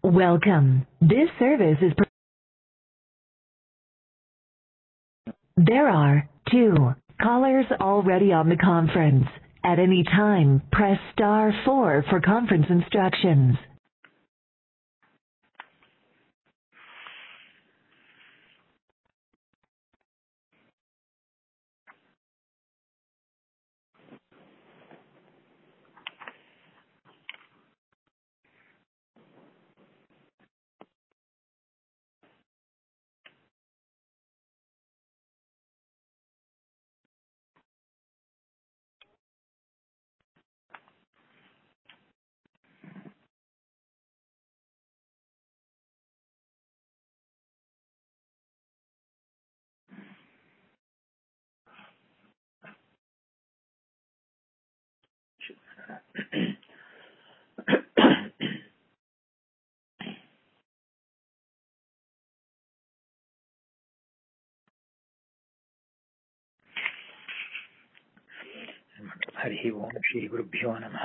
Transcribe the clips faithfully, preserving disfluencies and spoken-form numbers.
Welcome. This service is. There are two callers already on the conference. At any time, press star four for conference instructions. Hari ओम श्री गुरुभ्यो नमः।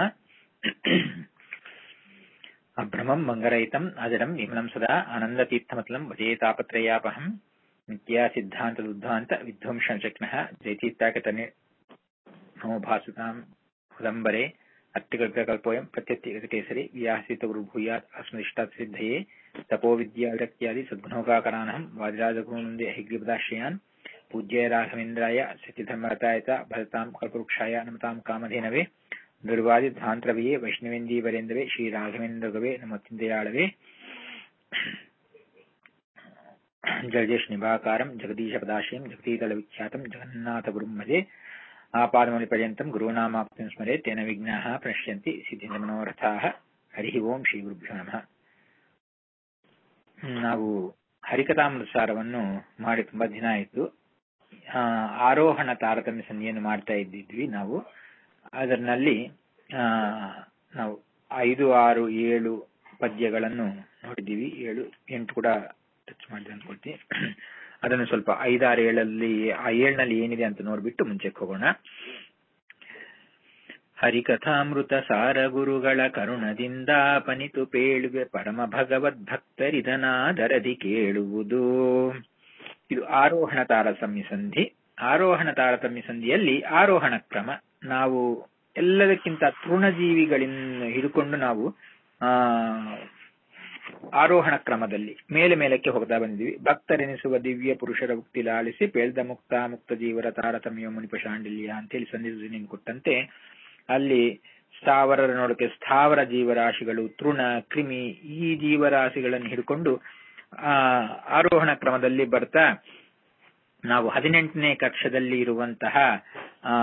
अभ्रमं मंगरहितम् अजरं विमलं सदा आनन्दतीर्थमतलं भजेतापत्रयापहं नित्या सिद्धान्त दुद्धान्त विध्वंसनचक्नः जयतीर्थाकतने नमो भासुतां उदम्बरे अत्तिकल्पकल्पोऽयं प्रत्यत्तिकेसरी व्यासितगुरुभूयात् अस्मदिष्टात् सिद्धये तपो विद्या विरक्त्यादि सद्गुणोकाकरानहं वादिराजगुरुनन्दे हैग्रीपदाश्रयान् पूज्य राघवेन्द्राय सत्यधर्मरताय च भरतां कल्पवृक्षाय नमतां कामधेनवे दुर्वादिध्वान्तरवये वैष्णवेन्दीवरेन्दवे श्रीराघवेन्द्रगवे नमोत्तिन्दयाळवे जलजेश निभाकारं जगदीशपदाश्रयं जगतीतलविख्यातं जगन्नाथगुरुं भजे आपादमौलिपर्यन्तं गुरूणामाप्तिं स्मरे तेन विघ्नाः प्रणश्यन्ति सिद्धिमनोरथाः। हरि ओಂ ಶ್ರೀ ಗುರುಭ್ಯೋ ನಮಃ. ನಾವು ಹರಿಕಥಾಮೃತಸಾರವನ್ನು ಮಾಡಿ ತುಂಬಾ ದಿನ ಆಯಿತು. ಆರೋಹಣ ತಾರತಮ್ಯ ಸಂಧಿಯನ್ನು ಮಾಡ್ತಾ ಇದ್ದಿದ್ವಿ ನಾವು. ಅದರಲ್ಲಿ ನಾವು ಐದು ಆರು ಏಳು ಪದ್ಯಗಳನ್ನು ನೋಡಿದ್ದೀವಿ. ಏಳು ಎಂಟು ಕೂಡ ಟಚ್ ಮಾಡಿದೆ ಅನ್ಕೊಳ್ತೀನಿ. ಅದನ್ನು ಸ್ವಲ್ಪ ಐದಾರು ಏಳಲ್ಲಿ ಆ ಏಳ್ನಲ್ಲಿ ಏನಿದೆ ಅಂತ ನೋಡ್ಬಿಟ್ಟು ಮುಂಚೆಗೆ ಹೋಗೋಣ. ಹರಿಕಥಾಮೃತ ಸಾರ ಗುರುಗಳ ಕರುಣದಿಂದ ಪನಿತು ಪೇಳುವೆ ಪರಮ ಭಗವದ್ ಭಕ್ತರಿದನಾದರದಿ ಕೇಳುವುದು. ಇದು ಆರೋಹಣ ತಾರತಮ್ಯ ಸಂಧಿ. ಆರೋಹಣ ತಾರತಮ್ಯ ಸಂಧಿಯಲ್ಲಿ ಆರೋಹಣ ಕ್ರಮ, ನಾವು ಎಲ್ಲದಕ್ಕಿಂತ ತೃಣಜೀವಿಗಳಿಂದ ಹಿಡ್ಕೊಂಡು ನಾವು ಆ ಆರೋಹಣ ಕ್ರಮದಲ್ಲಿ ಮೇಲೆ ಮೇಲಕ್ಕೆ ಹೋಗ್ತಾ ಬಂದಿದ್ವಿ. ಭಕ್ತರೆನಿಸುವ ದಿವ್ಯ ಪುರುಷರ ಉಕ್ತಿ ಲಾಲಿಸಿ ಪೇಳ್ದ ಮುಕ್ತ ಮುಕ್ತ ಜೀವರ ತಾರತಮ್ಯ ಮುನಿಪ ಶಾಂಡಿಲ್ಯ ಅಂತೇಳಿ ಸಂಧಿ ಕೊಟ್ಟಂತೆ ಅಲ್ಲಿ ಸ್ಥಾವರರ ನೋಡಕ್ಕೆ ಸ್ಥಾವರ ಜೀವರಾಶಿಗಳು, ತೃಣ, ಕ್ರಿಮಿ, ಈ ಜೀವರಾಶಿಗಳನ್ನು ಹಿಡ್ಕೊಂಡು ಆ ಆರೋಹಣ ಕ್ರಮದಲ್ಲಿ ಬರ್ತಾ ನಾವು ಹದಿನೆಂಟನೇ ಕಕ್ಷದಲ್ಲಿ ಇರುವಂತಹ ಆ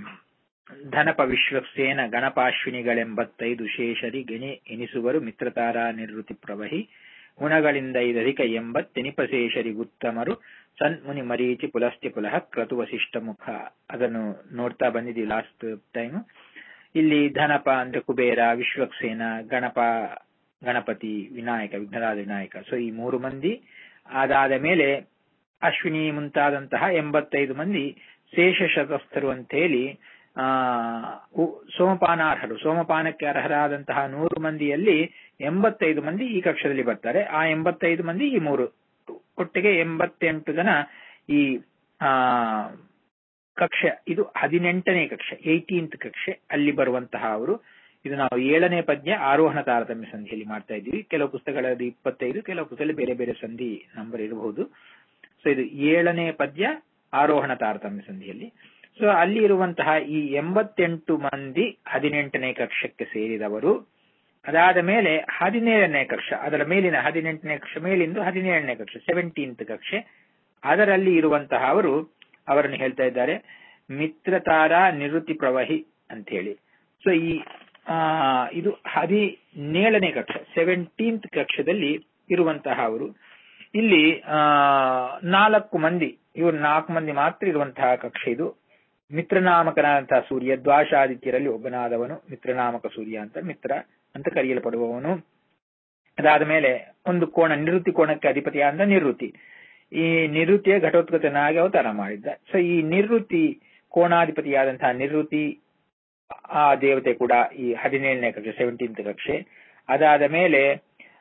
ಧನಪ ವಿಶ್ವಕ್ಸೇನ ಗಣಪಾಶ್ವಿನಿಗಳೆಂಬತ್ತೈದು ಶೇಷರಿ ಗಣಿ ಎನಿಸುವರು ಮಿತ್ರತಾರ ನಿರ್ವೃತಿ ಪ್ರವಹಿ ಗುಣಗಳಿಂದ ಇದಧಿಕ ಎಂಬತ್ತೆನಿಪಶೇಷರಿ ಉತ್ತಮರು ಸನ್ಮುನಿ ಮರೀಚಿ ಪುಲಸ್ತ್ಯ ಪುಲಹ ಕ್ರತು ವಸಿಷ್ಠ ಮುಖ. ಅದನ್ನು ನೋಡ್ತಾ ಬಂದಿದ್ದೀವಿ ಲಾಸ್ಟ್ ಟೈಮ್. ಇಲ್ಲಿ ಧನಪ ಅಂದ್ರೆ ಕುಬೇರ, ವಿಶ್ವಕ್ಸೇನ, ಗಣಪ ಗಣಪತಿ, ವಿನಾಯಕ ವಿಘ್ನರಾಜ ವಿನಾಯಕ, ಸೊ ಈ ಮೂರು ಮಂದಿ. ಅದಾದ ಮೇಲೆ ಅಶ್ವಿನಿ ಮುಂತಾದಂತಹ ಎಂಬತ್ತೈದು ಮಂದಿ ಶೇಷ ಶತಸ್ಥರು ಅಂತ ಹೇಳಿ ಆ ಸೋಮಪಾನಾರ್ಹರು, ಸೋಮಪಾನಕ್ಕೆ ಅರ್ಹರಾದಂತಹ ನೂರು ಮಂದಿಯಲ್ಲಿ ಎಂಬತ್ತೈದು ಮಂದಿ ಈ ಕಕ್ಷದಲ್ಲಿ ಬರ್ತಾರೆ. ಆ ಎಂಬತ್ತೈದು ಮಂದಿ ಈ ಮೂರು ಒಟ್ಟಿಗೆ ಎಂಬತ್ತೆಂಟು ಜನ ಈ ಆ ಕಕ್ಷೆ. ಇದು ಹದಿನೆಂಟನೇ ಕಕ್ಷೆ, ಏಯ್ಟೀನ್ತ್ ಕಕ್ಷೆ ಅಲ್ಲಿ ಬರುವಂತಹ ಅವರು. ಇದು ನಾವು ಏಳನೇ ಪದ್ಯ ಆರೋಹಣ ತಾರತಮ್ಯ ಸಂಧಿಯಲ್ಲಿ ಮಾಡ್ತಾ ಇದ್ದೀವಿ. ಕೆಲವು ಪುಸ್ತಕಗಳಲ್ಲಿ ಇಪ್ಪತ್ತೈದು, ಕೆಲವು ಪುಸ್ತಕದಲ್ಲಿ ಬೇರೆ ಬೇರೆ ಸಂಧಿ ನಂಬರ್ ಇರಬಹುದು. ಸೊ ಇದು ಏಳನೇ ಪದ್ಯ ಆರೋಹಣ ತಾರತಮ್ಯ ಸಂಧಿಯಲ್ಲಿ. ಸೊ ಅಲ್ಲಿ ಇರುವಂತಹ ಈ ಎಂಬತ್ತೆಂಟು ಮಂದಿ ಹದಿನೆಂಟನೇ ಕಕ್ಷಕ್ಕೆ ಸೇರಿದವರು. ಅದಾದ ಮೇಲೆ ಹದಿನೇಳನೇ ಕಕ್ಷ, ಅದರ ಮೇಲಿನ ಹದಿನೆಂಟನೇ ಕಕ್ಷ ಮೇಲಿಂದು ಹದಿನೇಳನೇ ಕಕ್ಷ, ಸೆವೆಂಟೀನ್ತ್ ಕಕ್ಷೆ, ಅದರಲ್ಲಿ ಇರುವಂತಹ ಅವರು ಅವರನ್ನು ಹೇಳ್ತಾ ಇದ್ದಾರೆ ಮಿತ್ರತಾರ ನಿವೃತ್ತಿ ಪ್ರವಹಿ ಅಂತ ಹೇಳಿ. ಸೊ ಈ ಆ ಇದು ಹದಿನೇಳನೇ ಕಕ್ಷ, ಸೆವೆಂಟೀನ್ತ್ ಕಕ್ಷದಲ್ಲಿ ಇರುವಂತಹ ಅವರು. ಇಲ್ಲಿ ಆ ನಾಲ್ಕು ಮಂದಿ, ಇವರು ನಾಲ್ಕು ಮಂದಿ ಮಾತ್ರ ಇರುವಂತಹ ಕಕ್ಷೆ ಇದು. ಮಿತ್ರನಾಮಕನಾದಂತಹ ಸೂರ್ಯ, ದ್ವಾಶಾದಿತ್ಯರಲ್ಲಿ ಒಬ್ಬನಾದವನು ಮಿತ್ರನಾಮಕ ಸೂರ್ಯ ಅಂತ, ಮಿತ್ರ ಅಂತ ಕರೆಯಲ್ಪಡುವವನು. ಅದಾದ ಮೇಲೆ ಒಂದು ಕೋಣ, ನಿವೃತ್ತಿ ಕೋಣಕ್ಕೆ ಅಧಿಪತಿಯಾದ ನಿವೃತ್ತಿ. ಈ ನಿವೃತ್ತಿಯ ಘಟೋತ್ಕಚನಾಗಿ ಅವತಾರ ಮಾಡಿದ್ದ. ಸೊ ಈ ನಿವೃತ್ತಿ ಕೋಣಾಧಿಪತಿಯಾದಂತಹ ನಿವೃತ್ತಿ ಆ ದೇವತೆ ಕೂಡ ಈ ಹದಿನೇಳನೇ ಕಕ್ಷೆ, ಸೆವೆಂಟೀನ್ತ್ ಕಕ್ಷೆ. ಅದಾದ ಮೇಲೆ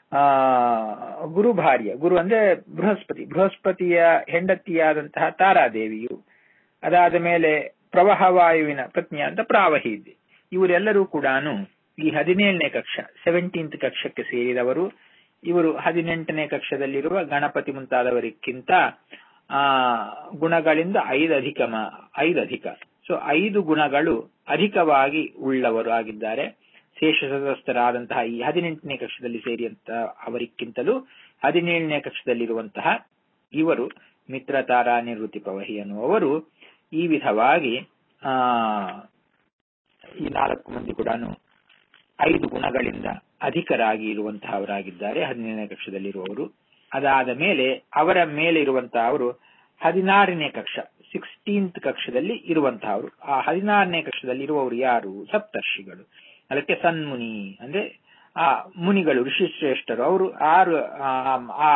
ಆ ಗುರು ಭಾರ್ಯ, ಗುರು ಅಂದ್ರೆ ಬೃಹಸ್ಪತಿ, ಬೃಹಸ್ಪತಿಯ ಹೆಂಡತಿಯಾದಂತಹ ತಾರಾದೇವಿಯು, ಅದಾದ ಮೇಲೆ ಪ್ರವಾಹವಾಯುವಿನ ಪತ್ನಿಯಾದಂತಹ ಪ್ರಾವಹಿದೆ. ಇವರೆಲ್ಲರೂ ಕೂಡ ಈ ಹದಿನೇಳನೇ ಕಕ್ಷ ಸೆವೆಂಟೀನ್ತ್ ಕಕ್ಷಕ್ಕೆ ಸೇರಿದವರು. ಇವರು ಹದಿನೆಂಟನೇ ಕಕ್ಷದಲ್ಲಿರುವ ಗಣಪತಿ ಮುಂತಾದವರಿಗಿಂತ ಆ ಗುಣಗಳಿಂದ ಐದು ಅಧಿಕ ಐದು ಅಧಿಕ ಸೊ ಐದು ಗುಣಗಳು ಅಧಿಕವಾಗಿ ಉಳ್ಳವರು ಆಗಿದ್ದಾರೆ. ಶೇಷ ಸದಸ್ಯರಾದಂತಹ ಈ ಹದಿನೆಂಟನೇ ಕಕ್ಷದಲ್ಲಿ ಸೇರಿದಂತಹ ಅವರಿಗಿಂತಲೂ ಹದಿನೇಳನೇ ಕಕ್ಷದಲ್ಲಿರುವಂತಹ ಇವರು ಮಿತ್ರತಾರಾ ನಿವೃತ್ತಿ ಪ್ರವಹಿ ಅನ್ನುವರು ಈ ವಿಧವಾಗಿ ಆ ಈ ನಾಲ್ಕು ಮಂದಿ ಕೂಡ ಐದು ಗುಣಗಳಿಂದ ಅಧಿಕರಾಗಿ ಇರುವಂತಹವರಾಗಿದ್ದಾರೆ ಹದಿನೇಳನೇ ಕಕ್ಷದಲ್ಲಿರುವವರು. ಅದಾದ ಮೇಲೆ ಅವರ ಮೇಲೆ ಇರುವಂತಹ ಅವರು ಹದಿನಾರನೇ ಕಕ್ಷ ಸಿಕ್ಸ್ಟೀನ್ತ್ ಕಕ್ಷದಲ್ಲಿ ಇರುವಂತಹವರು. ಆ ಹದಿನಾರನೇ ಕಕ್ಷದಲ್ಲಿ ಇರುವವರು ಯಾರು? ಸಪ್ತರ್ಷಿಗಳು. ಅದಕ್ಕೆ ಸನ್ಮುನಿ ಅಂದ್ರೆ ಆ ಮುನಿಗಳು, ಋಷಿಶ್ರೇಷ್ಠರು. ಅವರು ಆರು ಆ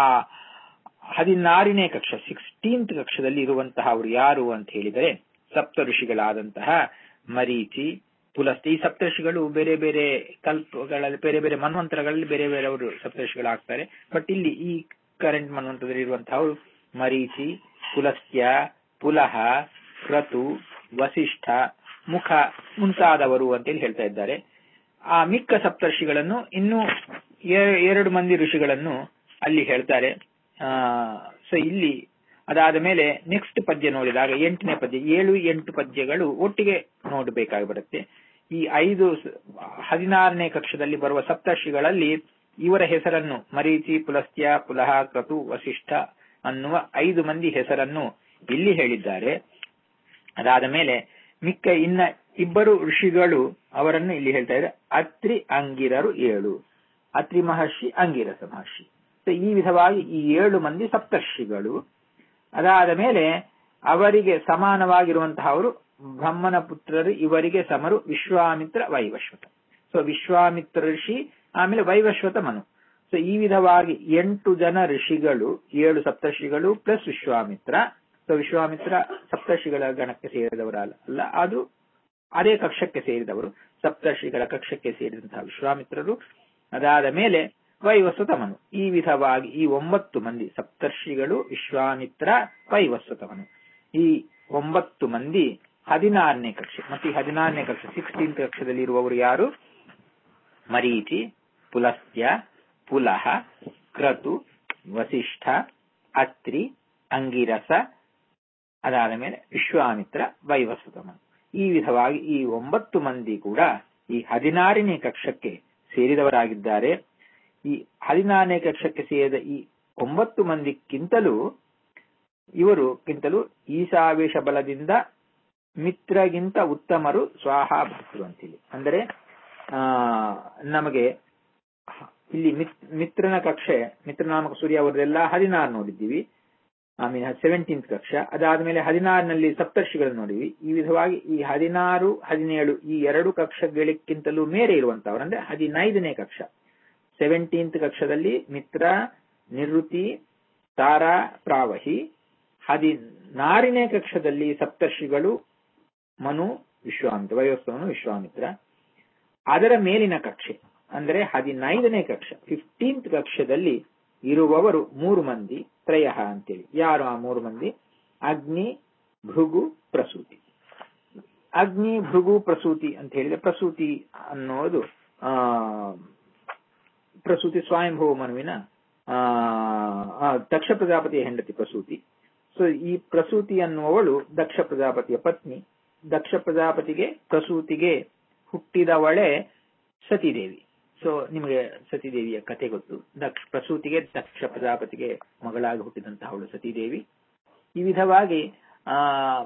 ಹದಿನಾರನೇ ಕಕ್ಷ ಸಿಕ್ಸ್ಟೀನ್ತ್ ಕಕ್ಷದಲ್ಲಿ ಇರುವಂತಹ ಅವರು ಯಾರು ಅಂತ ಹೇಳಿದರೆ ಸಪ್ತ ಋಷಿಗಳಾದಂತಹ ಮರೀಚಿ, ಪುಲಸ್ತ್ಯ. ಈ ಸಪ್ತರ್ಷಿಗಳು ಬೇರೆ ಬೇರೆ ಕಲ್ಪಗಳಲ್ಲಿ, ಬೇರೆ ಬೇರೆ ಮನ್ವಂತರಗಳಲ್ಲಿ ಬೇರೆ ಬೇರೆ ಅವರು ಸಪ್ತರ್ಷಿಗಳಾಗ್ತಾರೆ. ಬಟ್ ಇಲ್ಲಿ ಈ ಕರೆಂಟ್ ಮನ್ವಂತರದಲ್ಲಿ ಇರುವಂತಹ ಅವರು ಮರೀಚಿ, ಪುಲಸ್ತ್ಯ, ಪುಲಹ, ಕ್ರತು, ವಸಿಷ್ಠ, ಮುಖ ಮುಂತಾದವರು ಅಂತೇಳಿ ಹೇಳ್ತಾ ಇದ್ದಾರೆ. ಆ ಮಿಕ್ಕ ಸಪ್ತರ್ಷಿಗಳನ್ನು ಇನ್ನೂ ಎರಡು ಮಂದಿ ಋಷಿಗಳನ್ನು ಅಲ್ಲಿ ಹೇಳ್ತಾರೆ. ಆ ಸೊ ಇಲ್ಲಿ ಅದಾದ ಮೇಲೆ ನೆಕ್ಸ್ಟ್ ಪದ್ಯ ನೋಡಿದಾಗ ಎಂಟನೇ ಪದ್ಯ, ಏಳು ಎಂಟು ಪದ್ಯಗಳು ಒಟ್ಟಿಗೆ ನೋಡಬೇಕಾಗಿ ಬರುತ್ತೆ. ಈ ಐದು ಹದಿನಾರನೇ ಕಕ್ಷದಲ್ಲಿ ಬರುವ ಸಪ್ತರ್ಷಿಗಳಲ್ಲಿ ಇವರ ಹೆಸರನ್ನು ಮರೀಚಿ, ಪುಲಸ್ತ್ಯ, ಪುಲಹ, ಕ್ರತು, ವಸಿಷ್ಠ ಅನ್ನುವ ಐದು ಮಂದಿ ಹೆಸರನ್ನು ಇಲ್ಲಿ ಹೇಳಿದ್ದಾರೆ. ಅದಾದ ಮೇಲೆ ಮಿಕ್ಕ ಇನ್ನ ಇಬ್ಬರು ಋಷಿಗಳು ಅವರನ್ನು ಇಲ್ಲಿ ಹೇಳ್ತಾ ಇದ್ದಾರೆ. ಅತ್ರಿ ಅಂಗಿರರು ಏಳು, ಅತ್ರಿ ಮಹರ್ಷಿ, ಅಂಗಿರಸ ಮಹರ್ಷಿ. ಈ ವಿಧವಾಗಿ ಈ ಏಳು ಮಂದಿ ಸಪ್ತರ್ಷಿಗಳು. ಅದಾದ ಮೇಲೆ ಅವರಿಗೆ ಸಮಾನವಾಗಿರುವಂತಹ ಅವರು ಬ್ರಹ್ಮನ ಪುತ್ರರು, ಇವರಿಗೆ ಸಮರು ವಿಶ್ವಾಮಿತ್ರ, ವೈವಸ್ವತ. ಸೊ ವಿಶ್ವಾಮಿತ್ರ ಋಷಿ, ಆಮೇಲೆ ವೈವಸ್ವತ ಮನು. ಸೊ ಈ ವಿಧವಾಗಿ ಎಂಟು ಜನ ಋಷಿಗಳು, ಏಳು ಸಪ್ತರ್ಷಿಗಳು ಪ್ಲಸ್ ವಿಶ್ವಾಮಿತ್ರ. ಸೊ ವಿಶ್ವಾಮಿತ್ರ ಸಪ್ತರ್ಷಿಗಳ ಗಣಕ್ಕೆ ಸೇರಿದವರಲ್ಲ, ಅದು ಅದೇ ಕಕ್ಷಕ್ಕೆ ಸೇರಿದವರು, ಸಪ್ತರ್ಷಿಗಳ ಕಕ್ಷಕ್ಕೆ ಸೇರಿದಂತಹ ವಿಶ್ವಾಮಿತ್ರರು. ಅದಾದ ಮೇಲೆ ವೈವಸ್ವತ ಮನು. ಈ ವಿಧವಾಗಿ ಈ ಒಂಬತ್ತು ಮಂದಿ ಸಪ್ತರ್ಷಿಗಳು, ವಿಶ್ವಾಮಿತ್ರ, ವೈವಸ್ವತ ಮನು, ಈ ಒಂಬತ್ತು ಮಂದಿ ಹದಿನಾರನೇ ಕಕ್ಷೆ. ಮತ್ತೆ ಈ ಹದಿನಾರನೇ ಕಕ್ಷೆ ಸಿಕ್ಸ್ಟೀನ್ತ್ ಕಕ್ಷದಲ್ಲಿ ಇರುವವರು ಯಾರು? ಮರೀಚಿ, ಪುಲಸ್ತ್ಯ, ಪುಲಹ, ಕ್ರತು, ವಸಿಷ್ಠ, ಅತ್ರಿ, ಅಂಗಿರಸ, ಅದಾದ ಮೇಲೆ ವಿಶ್ವಾಮಿತ್ರ, ವೈವಸ್ವತ ಮನು. ಈ ವಿಧವಾಗಿ ಈ ಒಂಬತ್ತು ಮಂದಿ ಕೂಡ ಈ ಹದಿನಾರನೇ ಕಕ್ಷಕ್ಕೆ ಸೇರಿದವರಾಗಿದ್ದಾರೆ. ಈ ಹದಿನಾರನೇ ಕಕ್ಷಕ್ಕೆ ಸೇರಿದ ಈ ಒಂಬತ್ತು ಮಂದಿಕ್ಕಿಂತಲೂ ಇವರು ಕಿಂತಲೂ ಈಶಾವೇಶ ಬಲದಿಂದ ಮಿತ್ರಗಿಂತ ಉತ್ತಮರು ಸ್ವಾಹ ಭಕ್ತರು ಅಂತೇಳಿ. ಅಂದರೆ ಆ ನಮಗೆ ಇಲ್ಲಿ ಮಿತ್ರನ ಕಕ್ಷೆ, ಮಿತ್ರನಾಮಕ ಸೂರ್ಯ ಅವರದೆಲ್ಲ ಹದಿನಾರು ನೋಡಿದ್ದೀವಿ, ಐ ಮೀನ್ ಸೆವೆಂಟೀನ್ತ್ ಕಕ್ಷ. ಅದಾದ್ಮೇಲೆ ಹದಿನಾರನಲ್ಲಿ ಸಪ್ತರ್ಷಿಗಳನ್ನು ನೋಡಿವಿ. ಈ ವಿಧವಾಗಿ ಈ ಹದಿನಾರು ಹದಿನೇಳು ಈ ಎರಡು ಕಕ್ಷಗಳಿಗಿಂತಲೂ ಮೇರೆ ಇರುವಂತವ್ರು ಅಂದ್ರೆ ಹದಿನೈದನೇ ಕಕ್ಷ. ಸೆವೆಂಟೀನ್ತ್ ಕಕ್ಷದಲ್ಲಿ ಮಿತ್ರ, ನಿವೃತ್ತಿ, ತಾರಾ, ಪ್ರಾವಹಿ. ಹದಿನಾರನೇ ಕಕ್ಷದಲ್ಲಿ ಸಪ್ತರ್ಷಿಗಳು, ಮನು, ವಿಶ್ವಾಮಿತ್ರ, ವಯೋಸ್ತವನು, ವಿಶ್ವಾಮಿತ್ರ. ಅದರ ಮೇಲಿನ ಕಕ್ಷೆ ಅಂದ್ರೆ ಹದಿನೈದನೇ ಕಕ್ಷ ಫಿಫ್ಟೀನ್ತ್ ಕಕ್ಷದಲ್ಲಿ ಇರುವವರು ಮೂರು ಮಂದಿ, ತ್ರಯ ಅಂತೇಳಿ. ಯಾರು ಆ ಮೂರು ಮಂದಿ? ಅಗ್ನಿ, ಭೃಗು, ಪ್ರಸೂತಿ. ಅಗ್ನಿ, ಭೃಗು, ಪ್ರಸೂತಿ ಅಂತ ಹೇಳಿದ್ರೆ, ಪ್ರಸೂತಿ ಅನ್ನೋದು ಆ ಪ್ರಸೂತಿ ಸ್ವಯಂಭೂ ಮನುವಿನ ಆ ದಕ್ಷ ಪ್ರಜಾಪತಿಯ ಹೆಂಡತಿ ಪ್ರಸೂತಿ. ಸೊ ಈ ಪ್ರಸೂತಿ ಅನ್ನುವವಳು ದಕ್ಷ ಪ್ರಜಾಪತಿಯ ಪತ್ನಿ. ದಕ್ಷ ಪ್ರಜಾಪತಿಗೆ ಪ್ರಸೂತಿಗೆ ಹುಟ್ಟಿದವಳೆ ಸತೀದೇವಿ. ಸೊ ನಿಮಗೆ ಸತೀದೇವಿಯ ಕಥೆ ಗೊತ್ತು. ದಕ್ಷ ಪ್ರಸೂತಿಗೆ ದಕ್ಷ ಪ್ರಜಾಪತಿಗೆ ಮಗಳಾಗಿ ಹುಟ್ಟಿದಂತಹ ಅವಳು ಸತೀದೇವಿ. ಈ ವಿಧವಾಗಿ ಆ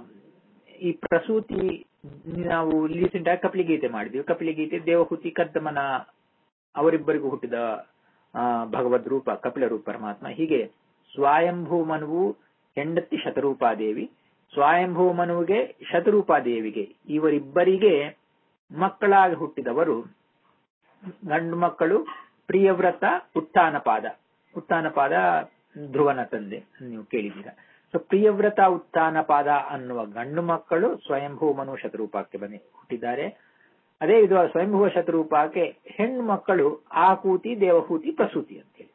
ಈ ಪ್ರಸೂತಿ ನಾವು ರೀಸೆಂಟ್ ಆಗಿ ಕಪಿಲಗೀತೆ ಮಾಡಿದ್ವಿ. ಕಪಿಲಗೀತೆ ದೇವಹೂತಿ ಕದ್ದಮನ ಅವರಿಬ್ಬರಿಗೂ ಹುಟ್ಟಿದ ಆ ಭಗವದ್ ರೂಪ ಕಪಿಲ ರೂಪ ಪರಮಾತ್ಮ. ಹೀಗೆ ಸ್ವಯಂಭೂ ಮನುವು ಹೆಂಡತಿ ಶತರೂಪಾದೇವಿ, ಸ್ವಯಂಭೂ ಮನುವಿಗೆ ಶತರೂಪಾದೇವಿಗೆ ಇವರಿಬ್ಬರಿಗೆ ಮಕ್ಕಳಾಗಿ ಹುಟ್ಟಿದವರು ಗಂಡು ಮಕ್ಕಳು ಪ್ರಿಯವ್ರತ, ಉತ್ಥಾನಪಾದ. ಉತ್ಥಾನಪಾದ ಧ್ರುವನ ತಂದೆ, ನೀವು ಕೇಳಿದ್ದೀರಾ. ಸೊ ಪ್ರಿಯವ್ರತ, ಉತ್ಥಾನಪಾದ ಅನ್ನುವ ಗಂಡು ಮಕ್ಕಳು ಸ್ವಯಂಭೂ ಮನು ಶತರೂಪಕ್ಕೆ ಬನ್ನಿ ಹುಟ್ಟಿದ್ದಾರೆ. ಅದೇ ವಿಧವಾಗಿ ಸ್ವಯಂಭೂ ಶತರೂಪಕ್ಕೆ ಹೆಣ್ಣು ಮಕ್ಕಳು ಆಕೂತಿ, ದೇವಹೂತಿ, ಪ್ರಸೂತಿ ಅಂತೇಳಿ.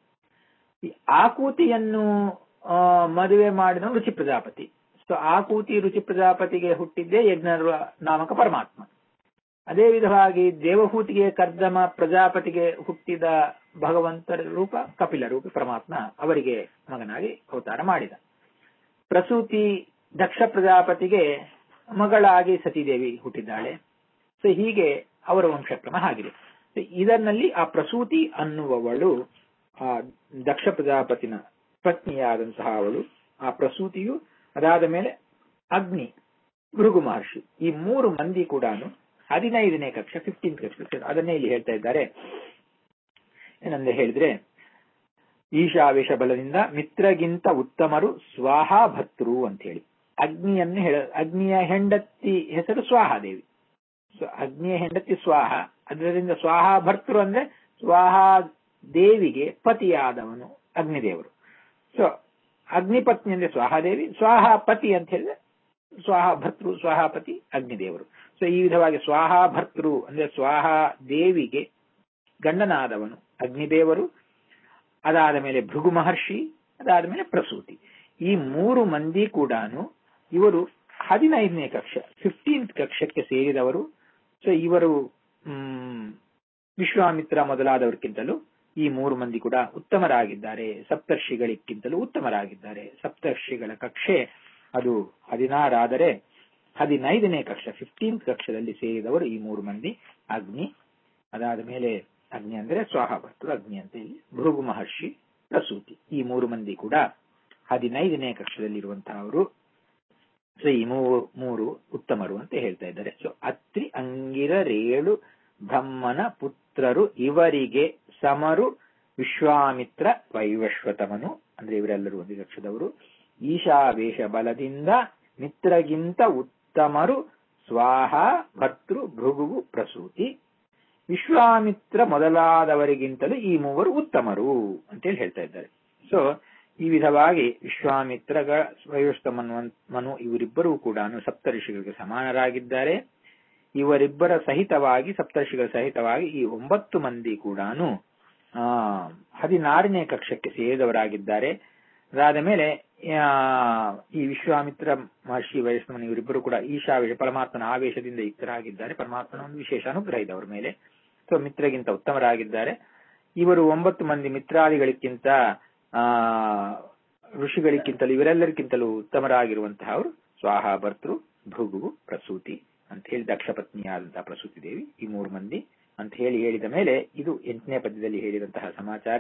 ಈ ಆಕೂತಿಯನ್ನು ಮದುವೆ ಮಾಡಿದ ರುಚಿ ಪ್ರಜಾಪತಿ. ಸೊ ಆಕೂತಿ ರುಚಿ ಪ್ರಜಾಪತಿಗೆ ಹುಟ್ಟಿದ್ದೇ ಯಜ್ಞ ನಾಮಕ ಪರಮಾತ್ಮ. ಅದೇ ವಿಧವಾಗಿ ದೇವಹೂತಿಗೆ ಕರ್ದಮ ಪ್ರಜಾಪತಿಗೆ ಹುಟ್ಟಿದ ಭಗವಂತರ ರೂಪ ಕಪಿಲ ರೂಪ ಪರಮಾತ್ಮ ಅವರಿಗೆ ಮಗನಾಗಿ ಅವತಾರ ಮಾಡಿದ. ಪ್ರಸೂತಿ ದಕ್ಷ ಪ್ರಜಾಪತಿಗೆ ಮಗಳಾಗಿ ಸತೀದೇವಿ ಹುಟ್ಟಿದ್ದಾಳೆ. ಸೊ ಹೀಗೆ ಅವರ ವಂಶಕ್ರಮ ಆಗಿದೆ. ಇದರಲ್ಲಿ ಆ ಪ್ರಸೂತಿ ಅನ್ನುವವಳು ಆ ದಕ್ಷ ಪ್ರಜಾಪತಿನ ಪತ್ನಿಯಾದಂತಹ ಅವಳು. ಆ ಪ್ರಸೂತಿಯು ಅದಾದ ಮೇಲೆ ಅಗ್ನಿ, ಭೃಗು ಮಹರ್ಷಿ, ಈ ಮೂರು ಮಂದಿ ಕೂಡ ಹದಿನೈದನೇ ಕಕ್ಷ ಫಿಫ್ಟೀನ್ ಕಕ್ಷ ಅದನ್ನೇ ಇಲ್ಲಿ ಹೇಳ್ತಾ ಇದ್ದಾರೆ. ಏನಂದ್ರೆ ಹೇಳಿದ್ರೆ, ಈಶಾವೇಶ ಬಲದಿಂದ ಮಿತ್ರಗಿಂತ ಉತ್ತಮರು ಸ್ವಾಹಾ ಭರ್ತೃ ಅಂತ ಹೇಳಿ ಅಗ್ನಿಯನ್ನು ಹೇಳ. ಅಗ್ನಿಯ ಹೆಂಡತಿ ಹೆಸರು ಸ್ವಾಹಾದೇವಿ. ಸೊ ಅಗ್ನಿಯ ಹೆಂಡತಿ ಸ್ವಾಹ, ಅದರಿಂದ ಸ್ವಾಹಾ ಭರ್ತೃ ಅಂದ್ರೆ ಸ್ವಾಹಾ ದೇವಿಗೆ ಪತಿಯಾದವನು ಅಗ್ನಿದೇವರು. ಸೊ ಅಗ್ನಿಪತ್ನಿ ಅಂದ್ರೆ ಸ್ವಾಹಾದೇವಿ, ಸ್ವಾಹಾಪತಿ ಅಂತ ಹೇಳಿದ್ರೆ ಸ್ವಾಹ ಭರ್ತೃ, ಸ್ವಾಹಾಪತಿ ಅಗ್ನಿದೇವರು. ಸೊ ಈ ವಿಧವಾಗಿ ಸ್ವಾಹಾ ಭರ್ತೃ ಅಂದ್ರೆ ಸ್ವಾಹಾ ದೇವಿಗೆ ಗಂಡನಾದವನು ಅಗ್ನಿದೇವರು. ಅದಾದ ಮೇಲೆ ಭೃಗು ಮಹರ್ಷಿ, ಅದಾದ ಮೇಲೆ ಪ್ರಸೂತಿ. ಈ ಮೂರು ಮಂದಿ ಕೂಡ ಇವರು ಹದಿನೈದನೇ ಕಕ್ಷ ಫಿಫ್ಟೀನ್ತ್ ಕಕ್ಷಕ್ಕೆ ಸೇರಿದವರು. ಸೊ ಇವರು ಹ್ಮ್ ವಿಶ್ವಾಮಿತ್ರ ಮೊದಲಾದವರಿಗಿಂತಲೂ ಈ ಮೂರು ಮಂದಿ ಕೂಡ ಉತ್ತಮರಾಗಿದ್ದಾರೆ, ಸಪ್ತರ್ಷಿಗಳಿಗಿಂತಲೂ ಉತ್ತಮರಾಗಿದ್ದಾರೆ. ಸಪ್ತರ್ಷಿಗಳ ಕಕ್ಷೆ ಅದು ಹದಿನಾರಾದರೆ ಹದಿನೈದನೇ ಕಕ್ಷ ಫಿಫ್ಟೀನ್ತ್ ಕಕ್ಷದಲ್ಲಿ ಸೇರಿದವರು ಈ ಮೂರು ಮಂದಿ ಅಗ್ನಿ. ಅದಾದ ಮೇಲೆ ಅಗ್ನಿ ಅಂದ್ರೆ ಸ್ವಾಹಾಭರ್ತೃ ಅಗ್ನಿ ಅಂತ ಹೇಳಿ ಭೃಗು ಮಹರ್ಷಿ, ಪ್ರಸೂತಿ, ಈ ಮೂರು ಮಂದಿ ಕೂಡ ಹದಿನೈದನೇ ಕಕ್ಷದಲ್ಲಿರುವಂತಹವರು. ಸೊ ಈ ಮೂರು ಮೂರು ಉತ್ತಮರು ಅಂತ ಹೇಳ್ತಾ ಇದ್ದಾರೆ. ಸೊ ಅತ್ರಿ ಅಂಗಿರ ರೇಳು ಬ್ರಹ್ಮನ ಪುತ್ರರು ಇವರಿಗೆ ಸಮರು ವಿಶ್ವಾಮಿತ್ರ ವೈವಶ್ವತಮನು ಅಂದ್ರೆ ಇವರೆಲ್ಲರೂ ಒಂದು ಕಕ್ಷದವರು. ಈಶಾವೇಶ ಬಲದಿಂದ ಮಿತ್ರಗಿಂತ ಉತ್ತಮರು ಸ್ವಾಹ ಭರ್ತೃ ಭೃಗುವು ಪ್ರಸೂತಿ. ವಿಶ್ವಾಮಿತ್ರ ಮೊದಲಾದವರಿಗಿಂತಲೂ ಈ ಮೂವರು ಉತ್ತಮರು ಅಂತೇಳಿ ಹೇಳ್ತಾ ಇದ್ದಾರೆ. ಸೊ ಈ ವಿಧವಾಗಿ ವಿಶ್ವಾಮಿತ್ರಗಳ ವೈವಶ್ವತಮನು ಮನು ಇವರಿಬ್ಬರೂ ಕೂಡ ಸಪ್ತರ್ಷಿಗಳಿಗೆ ಸಮಾನರಾಗಿದ್ದಾರೆ. ಇವರಿಬ್ಬರ ಸಹಿತವಾಗಿ ಸಪ್ತರ್ಷಿಗಳ ಸಹಿತವಾಗಿ ಈ ಒಂಬತ್ತು ಮಂದಿ ಕೂಡ ಆ ಹದಿನಾರನೇ ಕಕ್ಷಕ್ಕೆ ಸೇರಿದವರಾಗಿದ್ದಾರೆ. ಅದಾದ ಮೇಲೆ ಈ ವಿಶ್ವಾಮಿತ್ರ ಮಹರ್ಷಿ ವೈಷ್ಣವನ ಇವರಿಬ್ಬರು ಕೂಡ ಈಶಾವೇಶ ಪರಮಾತ್ಮನ ಆವೇಶದಿಂದ ಯುಕ್ತರಾಗಿದ್ದಾರೆ. ಪರಮಾತ್ಮನ ಒಂದು ವಿಶೇಷ ಅನುಗ್ರಹ ಇದೆ ಅವರ ಮೇಲೆ. ಸೊ ಮಿತ್ರಗಿಂತ ಉತ್ತಮರಾಗಿದ್ದಾರೆ. ಇವರು ಒಂಬತ್ತು ಮಂದಿ ಮಿತ್ರಾದಿಗಳಿಗಿಂತ ಆ ಋಷಿಗಳಿಗಿಂತಲೂ ಇವರೆಲ್ಲರಿಗಿಂತಲೂ ಉತ್ತಮರಾಗಿರುವಂತಹ ಅವರು ಸ್ವಾಹ ಭರ್ತೃ ಭೃಗು ಪ್ರಸೂತಿ ಅಂತ ಹೇಳಿ ದಕ್ಷ ಪತ್ನಿಯಾದಂತಹ ಪ್ರಸೂತಿ ದೇವಿ, ಈ ಮೂರು ಮಂದಿ ಅಂತ ಹೇಳಿ ಹೇಳಿದ ಮೇಲೆ ಇದು ಎಂಟನೇ ಪದ್ಯದಲ್ಲಿ ಹೇಳಿದಂತಹ ಸಮಾಚಾರ.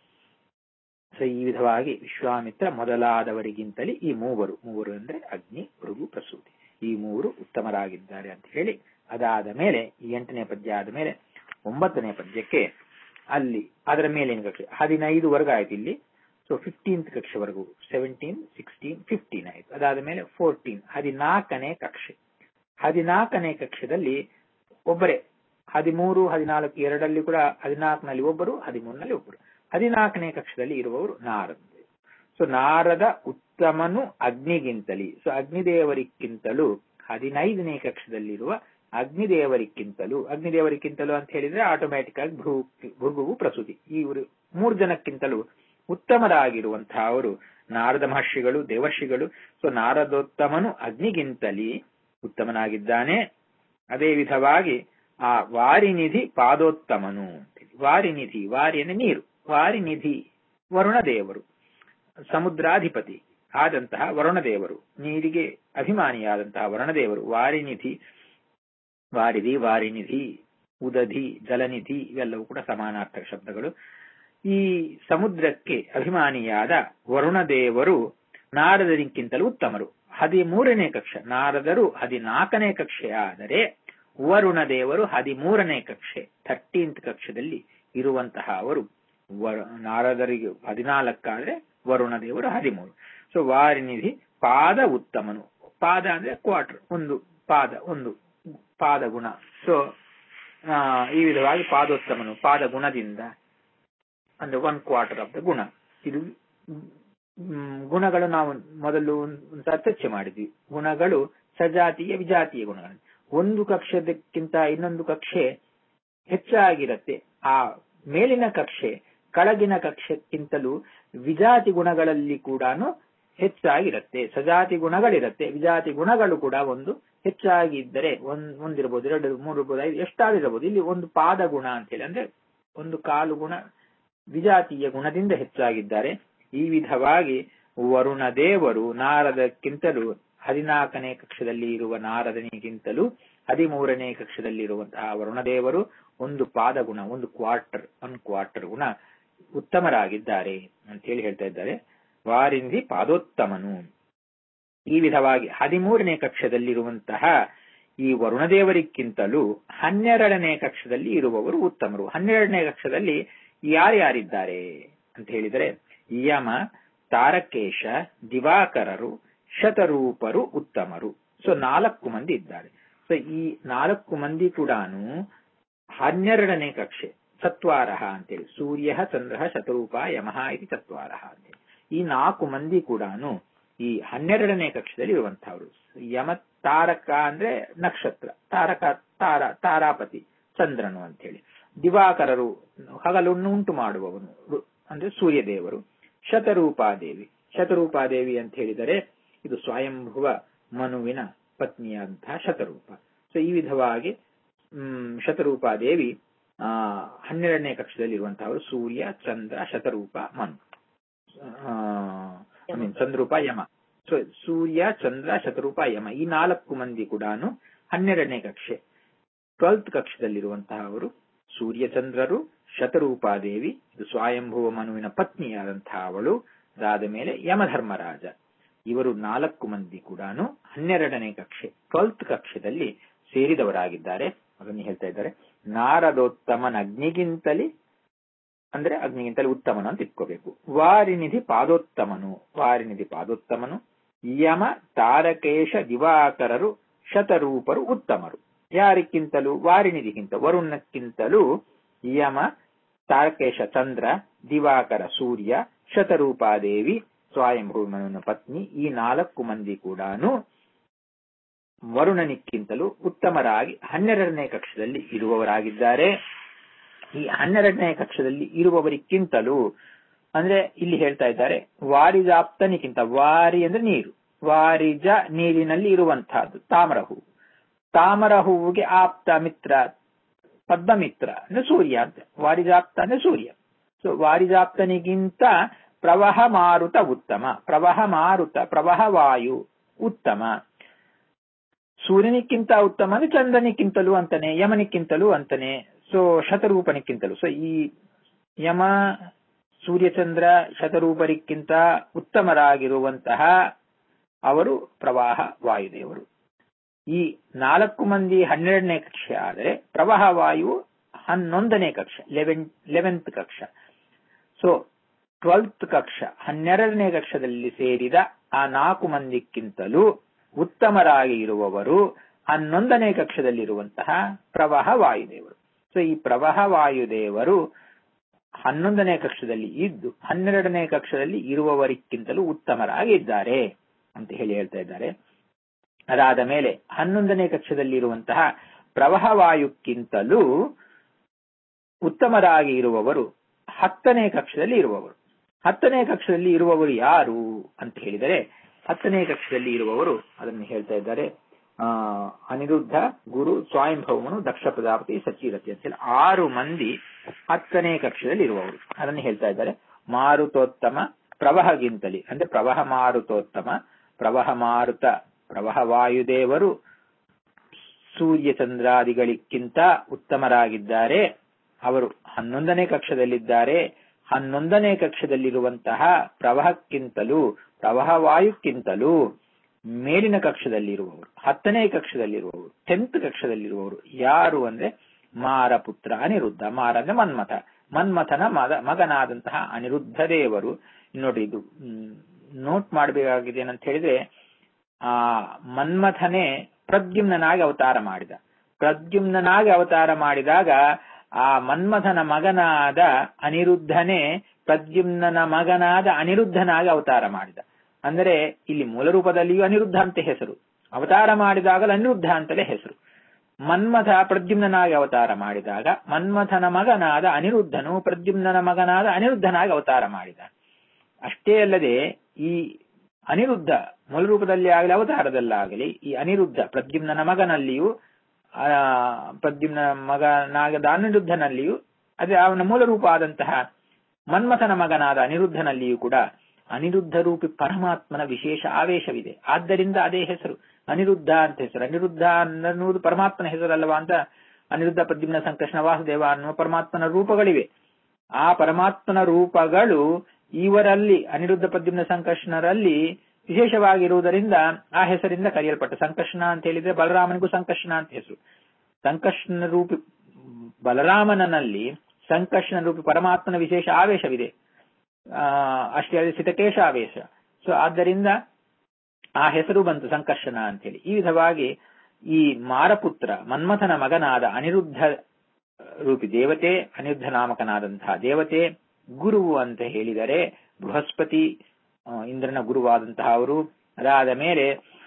ಸೊ ಈ ವಿಧವಾಗಿ ವಿಶ್ವಾಮಿತ್ರ ಮೊದಲಾದವರಿಗಿಂತಲೇ ಈ ಮೂವರು ಮೂವರು ಅಂದ್ರೆ ಅಗ್ನಿ ಭೃಗು ಪ್ರಸೂತಿ ಈ ಮೂರು ಉತ್ತಮರಾಗಿದ್ದಾರೆ ಅಂತ ಹೇಳಿ ಅದಾದ ಮೇಲೆ ಈ ಎಂಟನೇ ಪದ್ಯ ಆದ ಮೇಲೆ ಒಂಬತ್ತನೇ ಪದ್ಯಕ್ಕೆ ಅಲ್ಲಿ ಅದರ ಮೇಲಿನ ಕಕ್ಷೆ ಹದಿನೈದು ವರ್ಗ ಆಯ್ತು ಇಲ್ಲಿ. ಸೊ ಫಿಫ್ಟೀನ್ತ್ ಕಕ್ಷೆವರೆಗೂ ಸೆವೆಂಟೀನ್ ಸಿಕ್ಸ್ಟೀನ್ ಫಿಫ್ಟೀನ್ ಆಯ್ತು. ಅದಾದ ಮೇಲೆ ಫೋರ್ಟೀನ್ ಹದಿನಾಲ್ಕನೇ ಕಕ್ಷೆ. ಹದಿನಾಲ್ಕನೇ ಕಕ್ಷದಲ್ಲಿ ಒಬ್ಬರೇ ಹದಿಮೂರು ಹದಿನಾಲ್ಕು ಎರಡಲ್ಲಿ ಕೂಡ ಹದಿನಾಲ್ಕನಲ್ಲಿ ಒಬ್ಬರು ಹದಿಮೂರನಲ್ಲಿ ಒಬ್ಬರು. ಹದಿನಾಲ್ಕನೇ ಕಕ್ಷದಲ್ಲಿ ಇರುವವರು ನಾರದ. ಸೊ ನಾರದ ಉತ್ತಮನು ಅಗ್ನಿಗಿಂತಲೂ, ಸೊ ಅಗ್ನಿದೇವರಿಗಿಂತಲೂ ಹದಿನೈದನೇ ಕಕ್ಷದಲ್ಲಿರುವ ಅಗ್ನಿದೇವರಿಗಿಂತಲೂ ಅಗ್ನಿದೇವರಿಗಿಂತಲೂ ಅಂತ ಹೇಳಿದ್ರೆ ಆಟೋಮ್ಯಾಟಿಕ್ ಆಗಿ ಭೃ ಭೃಗುವು ಪ್ರಸೂತಿ ಇವರು ಮೂರು ಜನಕ್ಕಿಂತಲೂ ಉತ್ತಮರಾಗಿರುವಂತಹ ಅವರು ನಾರದ ಮಹರ್ಷಿಗಳು ದೇವರ್ಷಿಗಳು. ಸೊ ನಾರದೋತ್ತಮನು ಅಗ್ನಿಗಿಂತಲೂ ಉತ್ತಮನಾಗಿದ್ದಾನೆ. ಅದೇ ವಿಧವಾಗಿ ಆ ವಾರಿನಿಧಿ ಪಾದೋತ್ತಮನು. ವಾರಿನಿಧಿ, ವಾರಿ ಅಂದ್ರೆ ನೀರು, ವಾರಿನಿಧಿ ವರುಣದೇವರು, ಸಮುದ್ರಾಧಿಪತಿ ಆದಂತಹ ವರುಣದೇವರು, ನೀರಿಗೆ ಅಭಿಮಾನಿಯಾದಂತಹ ವರುಣದೇವರು. ವಾರಿನಿಧಿ, ವಾರಿಧಿ, ವಾರಿನಿಧಿ, ಉದಧಿ, ಜಲನಿಧಿ ಇವೆಲ್ಲವೂ ಕೂಡ ಸಮಾನಾರ್ಥಕ ಶಬ್ದಗಳು. ಈ ಸಮುದ್ರಕ್ಕೆ ಅಭಿಮಾನಿಯಾದ ವರುಣದೇವರು ನಾರದರಿಗಿಂತಲೂ ಉತ್ತಮರು. ಹದಿಮೂರನೇ ಕಕ್ಷೆ ನಾರದರು ಹದಿನಾಲ್ಕನೇ ಕಕ್ಷೆ ಆದರೆ ವರುಣದೇವರು ಹದಿಮೂರನೇ ಕಕ್ಷೆ ಥರ್ಟೀನ್ತ್ ಕಕ್ಷದಲ್ಲಿ ಇರುವಂತಹ ಅವರು. ನಾರದರಿಗೆ ಹದಿನಾಲ್ಕಾದ್ರೆ ವರುಣದೇವರು ಹದಿಮೂರು. ಸೊ ವಾರಿನಿಧಿ ಪಾದ ಉತ್ತಮನು. ಪಾದ ಅಂದ್ರೆ ಕ್ವಾರ್ಟರ್, ಒಂದು ಪಾದ, ಒಂದು ಪಾದ ಗುಣ. ಸೊ ಈ ವಿಧವಾಗಿ ಪಾದೋತ್ತಮನು ಪಾದ ಗುಣದಿಂದ ಅಂದ್ರೆ ಒನ್ ಕ್ವಾರ್ಟರ್ ಆಫ್ ದ ಗುಣ. ಇದು ಗುಣಗಳು ನಾವು ಮೊದಲು ಚರ್ಚೆ ಮಾಡಿದ್ವಿ. ಗುಣಗಳು ಸಜಾತಿಯ ವಿಜಾತಿಯ ಗುಣಗಳು. ಒಂದು ಕಕ್ಷೆದಕ್ಕಿಂತ ಇನ್ನೊಂದು ಕಕ್ಷೆ ಹೆಚ್ಚಾಗಿರತ್ತೆ. ಆ ಮೇಲಿನ ಕಕ್ಷೆ ಕೆಳಗಿನ ಕಕ್ಷಕ್ಕಿಂತಲೂ ವಿಜಾತಿ ಗುಣಗಳಲ್ಲಿ ಕೂಡ ಹೆಚ್ಚಾಗಿರುತ್ತೆ. ಸಜಾತಿ ಗುಣಗಳಿರುತ್ತೆ, ವಿಜಾತಿ ಗುಣಗಳು ಕೂಡ ಒಂದು ಹೆಚ್ಚಾಗಿ ಇದ್ದರೆ ಒಂದ್ ಒಂದಿರ್ಬೋದು, ಎರಡು ಮೂರು ಇರ್ಬೋದು, ಐದು ಎಷ್ಟಾಗಿರ್ಬೋದು. ಇಲ್ಲಿ ಒಂದು ಪಾದ ಗುಣ ಅಂತ ಹೇಳಿ ಅಂದ್ರೆ ಒಂದು ಕಾಲು ಗುಣ ವಿಜಾತಿಯ ಗುಣದಿಂದ ಹೆಚ್ಚಾಗಿದ್ದಾರೆ. ಈ ವಿಧವಾಗಿ ವರುಣ ದೇವರು ನಾರದಕ್ಕಿಂತಲೂ ಹದಿನಾಲ್ಕನೇ ಕಕ್ಷದಲ್ಲಿ ಇರುವ ನಾರದನಿಗಿಂತಲೂ ಹದಿಮೂರನೇ ಕಕ್ಷದಲ್ಲಿ ಇರುವಂತಹ ವರುಣದೇವರು ಒಂದು ಪಾದ ಗುಣ, ಒಂದು ಕ್ವಾರ್ಟರ್ ಒನ್ ಕ್ವಾರ್ಟರ್ ಗುಣ ಉತ್ತಮರಾಗಿದ್ದಾರೆ ಅಂತ ಹೇಳಿ ಹೇಳ್ತಾ ಇದ್ದಾರೆ. ವಾರಿಂದಿ ಪಾದೋತ್ತಮನು. ಈ ವಿಧವಾಗಿ ಹದಿಮೂರನೇ ಕಕ್ಷದಲ್ಲಿರುವಂತಹ ಈ ವರುಣದೇವರಿಗಿಂತಲೂ ಹನ್ನೆರಡನೇ ಕಕ್ಷದಲ್ಲಿ ಇರುವವರು ಉತ್ತಮರು. ಹನ್ನೆರಡನೇ ಕಕ್ಷದಲ್ಲಿ ಯಾರ್ಯಾರಿದ್ದಾರೆ ಅಂತ ಹೇಳಿದರೆ ಯಮ, ತಾರಕೇಶ, ದಿವಾಕರರು, ಶತರೂಪರು ಉತ್ತಮರು. ಸೊ ನಾಲ್ಕು ಮಂದಿ ಇದ್ದಾರೆ. ಸೊ ಈ ನಾಲ್ಕು ಮಂದಿ ಕೂಡ ಹನ್ನೆರಡನೇ ಕಕ್ಷೆ ಚತ್ವಾರಹ ಅಂತೇಳಿ, ಸೂರ್ಯ ಚಂದ್ರ ಶತರೂಪ ಯಮಃ ಇದು ಚತ್ವಾರಹ ಅಂತೇಳಿ ಈ ನಾಲ್ಕು ಮಂದಿ ಕೂಡ ಈ ಹನ್ನೆರಡನೇ ಕಕ್ಷದಲ್ಲಿ ಇರುವಂತಹವರು. ಯಮ ತಾರಕ ಅಂದ್ರೆ ನಕ್ಷತ್ರ, ತಾರಕ ತಾರ ತಾರಾಪತಿ ಚಂದ್ರನು ಅಂತ ಹೇಳಿ. ದಿವಾಕರರು ಹಗಲನ್ನು ಉಂಟು ಮಾಡುವವನು ಅಂದ್ರೆ ಸೂರ್ಯದೇವರು. ಶತರೂಪಾದೇವಿ, ಶತರೂಪಾದೇವಿ ಅಂತ ಹೇಳಿದರೆ ಇದು ಸ್ವಯಂಭುವ ಮನುವಿನ ಪತ್ನಿಯಾದಂತಹ ಶತರೂಪ. ಸೊ ಈ ವಿಧವಾಗಿ ಹ್ಮ್ ಶತರೂಪಾದೇವಿ ಆ ಹನ್ನೆರಡನೇ ಕಕ್ಷದಲ್ಲಿ ಇರುವಂತಹವರು Surya, Chandra, Shatarupa, Manu. I mean Chandrupa, Yama. So Surya, Chandra, Shatarupa, Yama ಈ ನಾಲ್ಕು ಮಂದಿ ಕೂಡ ಹನ್ನೆರಡನೇ ಕಕ್ಷೆ ಟ್ವೆಲ್ತ್ ಕಕ್ಷದಲ್ಲಿರುವಂತಹವರು ಸೂರ್ಯಚಂದ್ರರು, ಶತರೂಪಾದೇವಿ ಇದು ಸ್ವಯಂಭುವ ಮನುವಿನ ಪತ್ನಿಯಾದಂತಹ ಅವಳು. ಅದಾದ ಮೇಲೆ ಯಮಧರ್ಮರಾಜ. ಇವರು ನಾಲ್ಕು ಮಂದಿ ಕೂಡ ಹನ್ನೆರಡನೇ ಕಕ್ಷೆ ಟ್ವೆಲ್ತ್ ಕಕ್ಷದಲ್ಲಿ ಸೇರಿದವರಾಗಿದ್ದಾರೆ. ಅದನ್ನು ಹೇಳ್ತಾ ಇದ್ದಾರೆ. ನಾರದೋತ್ತಮನ ಅಗ್ನಿಗಿಂತಲೇ ಅಂದ್ರೆ ಅಗ್ನಿಗಿಂತಲೇ ಉತ್ತಮನು ಅಂತ ಇಟ್ಕೋಬೇಕು. ವಾರಿನಿಧಿ ಪಾದೋತ್ತಮನು, ವಾರಿನಿಧಿ ಪಾದೋತ್ತಮನು. ಯಮ, ತಾರಕೇಶ, ದಿವಾಕರರು, ಶತರೂಪರು ಉತ್ತಮರು. ಯಾರಿಗಿಂತಲೂ? ವಾರಿನಿಧಿಗಿಂತ ವರುಣಕ್ಕಿಂತಲೂ ಯಮ, ತಾರಕೇಶ ಚಂದ್ರ, ದಿವಾಕರ ಸೂರ್ಯ, ಶತರೂಪಾದೇವಿ ಸ್ವಯಂಭೂಮನ ಪತ್ನಿ ಈ ನಾಲ್ಕು ಮಂದಿ ಕೂಡ ವರುಣನಿಕ್ಕಿಂತಲೂ ಉತ್ತಮರಾಗಿ ಹನ್ನೆರಡನೇ ಕಕ್ಷದಲ್ಲಿ ಇರುವವರಾಗಿದ್ದಾರೆ. ಈ ಹನ್ನೆರಡನೇ ಕಕ್ಷದಲ್ಲಿ ಇರುವವರಿಗಿಂತಲೂ ಅಂದ್ರೆ ಇಲ್ಲಿ ಹೇಳ್ತಾ ಇದ್ದಾರೆ ವಾರಿಜಾಪ್ತನಿಗಿಂತ. ವಾರಿ ಅಂದ್ರೆ ನೀರು, ವಾರಿಜ ನೀರಿನಲ್ಲಿ ಇರುವಂತಹದ್ದು ತಾಮ್ರ ಹೂವು. ತಾಮರ ಹೂವಿಗೆ ಆಪ್ತ ಮಿತ್ರ ಪದ್ಮಮಿತ್ರ ಅಂದ್ರೆ ಸೂರ್ಯ ಅಂತ. ವಾರಿಜಾಪ್ತ ಅಂದ್ರೆ ಸೂರ್ಯ. ಸೊ ವಾರಿಜಾಪ್ತನಿಗಿಂತ ಪ್ರವಹ ಮಾರುತ ಉತ್ತಮ. ಪ್ರವಹ ಮಾರುತ, ಪ್ರವಹ ವಾಯು ಉತ್ತಮ. ಸೂರ್ಯನಿಕ್ಕಿಂತ ಉತ್ತಮ ಅಂದ್ರೆ ಚಂದ್ರನಿಕ್ಕಿಂತಲೂ ಅಂತಾನೆ, ಯಮನಿಕ್ಕಿಂತಲೂ ಅಂತಾನೆ, ಸೊ ಶತರೂಪನಿಕ್ಕಿಂತಲೂ. ಸೊ ಈ ಯಮ, ಸೂರ್ಯಚಂದ್ರ, ಶತರೂಪರಿಕ್ಕಿಂತ ಉತ್ತಮರಾಗಿರುವಂತಹ ಅವರು ಪ್ರವಾಹ ವಾಯುದೇವರು. ಈ ನಾಲ್ಕು ಮಂದಿ ಹನ್ನೆರಡನೇ ಕಕ್ಷೆ ಆದರೆ ಪ್ರವಾಹ ವಾಯು ಹನ್ನೊಂದನೇ ಕಕ್ಷ, ಲೆವೆನ್ ಲೆವೆಂತ್ ಕಕ್ಷ. ಸೊ ಟ್ವೆಲ್ತ್ ಕಕ್ಷ ಹನ್ನೆರಡನೇ ಕಕ್ಷದಲ್ಲಿ ಸೇರಿದ ಆ ನಾಲ್ಕು ಮಂದಿಕ್ಕಿಂತಲೂ ಉತ್ತಮರಾಗಿ ಇರುವವರು ಹನ್ನೊಂದನೇ ಕಕ್ಷದಲ್ಲಿರುವಂತಹ ಪ್ರವಾಹ ವಾಯುದೇವರು. ಸೊ ಈ ಪ್ರವಾಹ ವಾಯುದೇವರು ಹನ್ನೊಂದನೇ ಕಕ್ಷದಲ್ಲಿ ಇದ್ದು ಹನ್ನೆರಡನೇ ಕಕ್ಷದಲ್ಲಿ ಇರುವವರಿಗಿಂತಲೂ ಉತ್ತಮರಾಗಿದ್ದಾರೆ ಅಂತ ಹೇಳಿ ಹೇಳ್ತಾ ಇದ್ದಾರೆ. ಅದಾದ ಮೇಲೆ ಹನ್ನೊಂದನೇ ಕಕ್ಷದಲ್ಲಿ ಇರುವಂತಹ ಪ್ರವಾಹ ವಾಯುಕ್ಕಿಂತಲೂ ಉತ್ತಮರಾಗಿ ಇರುವವರು ಹತ್ತನೇ ಕಕ್ಷದಲ್ಲಿ ಇರುವವರು. ಹತ್ತನೇ ಕಕ್ಷದಲ್ಲಿ ಇರುವವರು ಯಾರು ಅಂತ ಹೇಳಿದರೆ, ಹತ್ತನೇ ಕಕ್ಷದಲ್ಲಿ ಇರುವವರು ಅದನ್ನು ಹೇಳ್ತಾ ಇದ್ದಾರೆ. ಆ ಅನಿರುದ್ಧ, ಗುರು, ಸ್ವಯಂಭವಮನು, ದಕ್ಷ ಪ್ರಜಾಪತಿ, ಸಚಿರತಿ ಅಂತ ಹೇಳಿ ಆರು ಮಂದಿ ಹತ್ತನೇ ಕಕ್ಷದಲ್ಲಿ ಇರುವವರು. ಅದನ್ನು ಹೇಳ್ತಾ ಇದ್ದಾರೆ. ಮಾರುತೋತ್ತಮ ಪ್ರವಾಹಗಿಂತಲಿ ಅಂದ್ರೆ ಪ್ರವಾಹ ಮಾರುತೋತ್ತಮ, ಪ್ರವಾಹ ಮಾರುತ, ಪ್ರವಾಹ ವಾಯುದೇವರು ಸೂರ್ಯ ಚಂದ್ರಾದಿಗಳಿಗಿಂತ ಉತ್ತಮರಾಗಿದ್ದಾರೆ. ಅವರು ಹನ್ನೊಂದನೇ ಕಕ್ಷದಲ್ಲಿದ್ದಾರೆ. ಹನ್ನೊಂದನೇ ಕಕ್ಷದಲ್ಲಿರುವಂತಹ ಪ್ರವಾಹಕ್ಕಿಂತಲೂ ಪ್ರವಾಹ ವಾಯುಕ್ಕಿಂತಲೂ ಮೇಲಿನ ಕಕ್ಷದಲ್ಲಿರುವವರು, ಹತ್ತನೇ ಕಕ್ಷದಲ್ಲಿರುವವರು, ಟೆಂತ್ ಕಕ್ಷದಲ್ಲಿರುವವರು ಯಾರು ಅಂದ್ರೆ ಮಾರಪುತ್ರ ಅನಿರುದ್ಧ. ಮಾರ ಅಂದ್ರೆ ಮನ್ಮಥ, ಮನ್ಮಥನ ಮಗ ಮಗನಾದಂತಹ ಅನಿರುದ್ಧ ದೇವರು. ನೋಡಿ ಇದು ನೋಟ್ ಮಾಡಬೇಕಾಗಿದೆ ಏನಂತ ಹೇಳಿದ್ರೆ, ಆ ಮನ್ಮಥನೇ ಪ್ರದ್ಯುಮ್ನಾಗಿ ಅವತಾರ ಮಾಡಿದ. ಪ್ರದ್ಯುಮ್ನಾಗಿ ಅವತಾರ ಮಾಡಿದಾಗ ಆ ಮನ್ಮಥನ ಮಗನಾದ ಅನಿರುದ್ಧನೇ ಪ್ರದ್ಯುಮ್ನ ಮಗನಾದ ಅನಿರುದ್ಧನಾಗಿ ಅವತಾರ ಮಾಡಿದ. ಅಂದರೆ ಇಲ್ಲಿ ಮೂಲ ರೂಪದಲ್ಲಿಯೂ ಅನಿರುದ್ಧ ಅಂತ ಹೆಸರು, ಅವತಾರ ಮಾಡಿದಾಗಲೂ ಅನಿರುದ್ಧ ಅಂತಲೇ ಹೆಸರು. ಮನ್ಮಥ ಪ್ರದ್ಯುಮ್ನಾಗಿ ಅವತಾರ ಮಾಡಿದಾಗ ಮನ್ಮಥನ ಮಗನಾದ ಅನಿರುದ್ಧನು ಪ್ರದ್ಯುಮ್ನನ ಮಗನಾದ ಅನಿರುದ್ಧನಾಗಿ ಅವತಾರ ಮಾಡಿದ. ಅಷ್ಟೇ ಅಲ್ಲದೆ ಈ ಅನಿರುದ್ಧ ಮೂಲ ರೂಪದಲ್ಲಿ ಆಗಲಿ ಅವತಾರದಲ್ಲಾಗಲಿ ಈ ಅನಿರುದ್ಧ ಪ್ರದ್ಯುಮ್ನನ ಮಗನಲ್ಲಿಯೂ ಆ ಪ್ರದ್ಯುಮ್ನ ಮಗನಾಗದ ಅನಿರುದ್ಧನಲ್ಲಿಯೂ ಅದೇ ಅವನ ಮೂಲ ರೂಪ ಆದಂತಹ ಮನ್ಮಥನ ಮಗನಾದ ಅನಿರುದ್ಧನಲ್ಲಿಯೂ ಕೂಡ ಅನಿರುದ್ಧ ರೂಪಿ ಪರಮಾತ್ಮನ ವಿಶೇಷ ಆವೇಶವಿದೆ. ಆದ್ದರಿಂದ ಅದೇ ಹೆಸರು ಅನಿರುದ್ಧ ಅಂತ ಹೆಸರು. ಅನಿರುದ್ಧ ಅನ್ನುವುದು ಪರಮಾತ್ಮನ ಹೆಸರಲ್ಲವಾ ಅಂತ ಅನಿರುದ್ಧ ಪ್ರದ್ಯುಮ್ನ ಸಂಕರ್ಷಣ ವಾಸುದೇವ ಅನ್ನುವ ಪರಮಾತ್ಮನ ರೂಪಗಳಿವೆ. ಆ ಪರಮಾತ್ಮನ ರೂಪಗಳು ಇವರಲ್ಲಿ ಅನಿರುದ್ಧ ಪ್ರದ್ಯುಮ್ನ ಸಂಕರ್ಷಣರಲ್ಲಿ ವಿಶೇಷವಾಗಿರುವುದರಿಂದ ಆ ಹೆಸರಿಂದ ಕರೆಯಲ್ಪಟ್ಟ. ಸಂಕರ್ಷಣ ಅಂತ ಹೇಳಿದ್ರೆ ಬಲರಾಮನಿಗೂ ಸಂಕರ್ಷಣ ಅಂತ ಹೆಸರು. ಸಂಕರ್ಷಣ ರೂಪಿ ಬಲರಾಮನಲ್ಲಿ ಸಂಕರ್ಷಣ ರೂಪಿ ಪರಮಾತ್ಮನ ವಿಶೇಷ ಆವೇಶವಿದೆ. ಆ ಅಷ್ಟೇ ಅಲ್ಲದೆ ಸಿತಕೇಶ ಆವೇಶ. ಸೊ ಆದ್ದರಿಂದ ಆ ಹೆಸರು ಬಂತು ಸಂಕರ್ಷಣ ಅಂತೇಳಿ. ಈ ವಿಧವಾಗಿ ಈ ಮಾರಪುತ್ರ ಮನ್ಮಥನ ಮಗನಾದ ಅನಿರುದ್ಧ ರೂಪಿ ದೇವತೆ, ಅನಿರುದ್ಧ ನಾಮಕನಾದಂತಹ ದೇವತೆ ಗುರುವು ಅಂತ ಹೇಳಿದರೆ ಬೃಹಸ್ಪತಿ ಇಂದ್ರನ ಗುರುವಾದಂತಹ ಅವರು. ಅದಾದ ಮೇಲೆ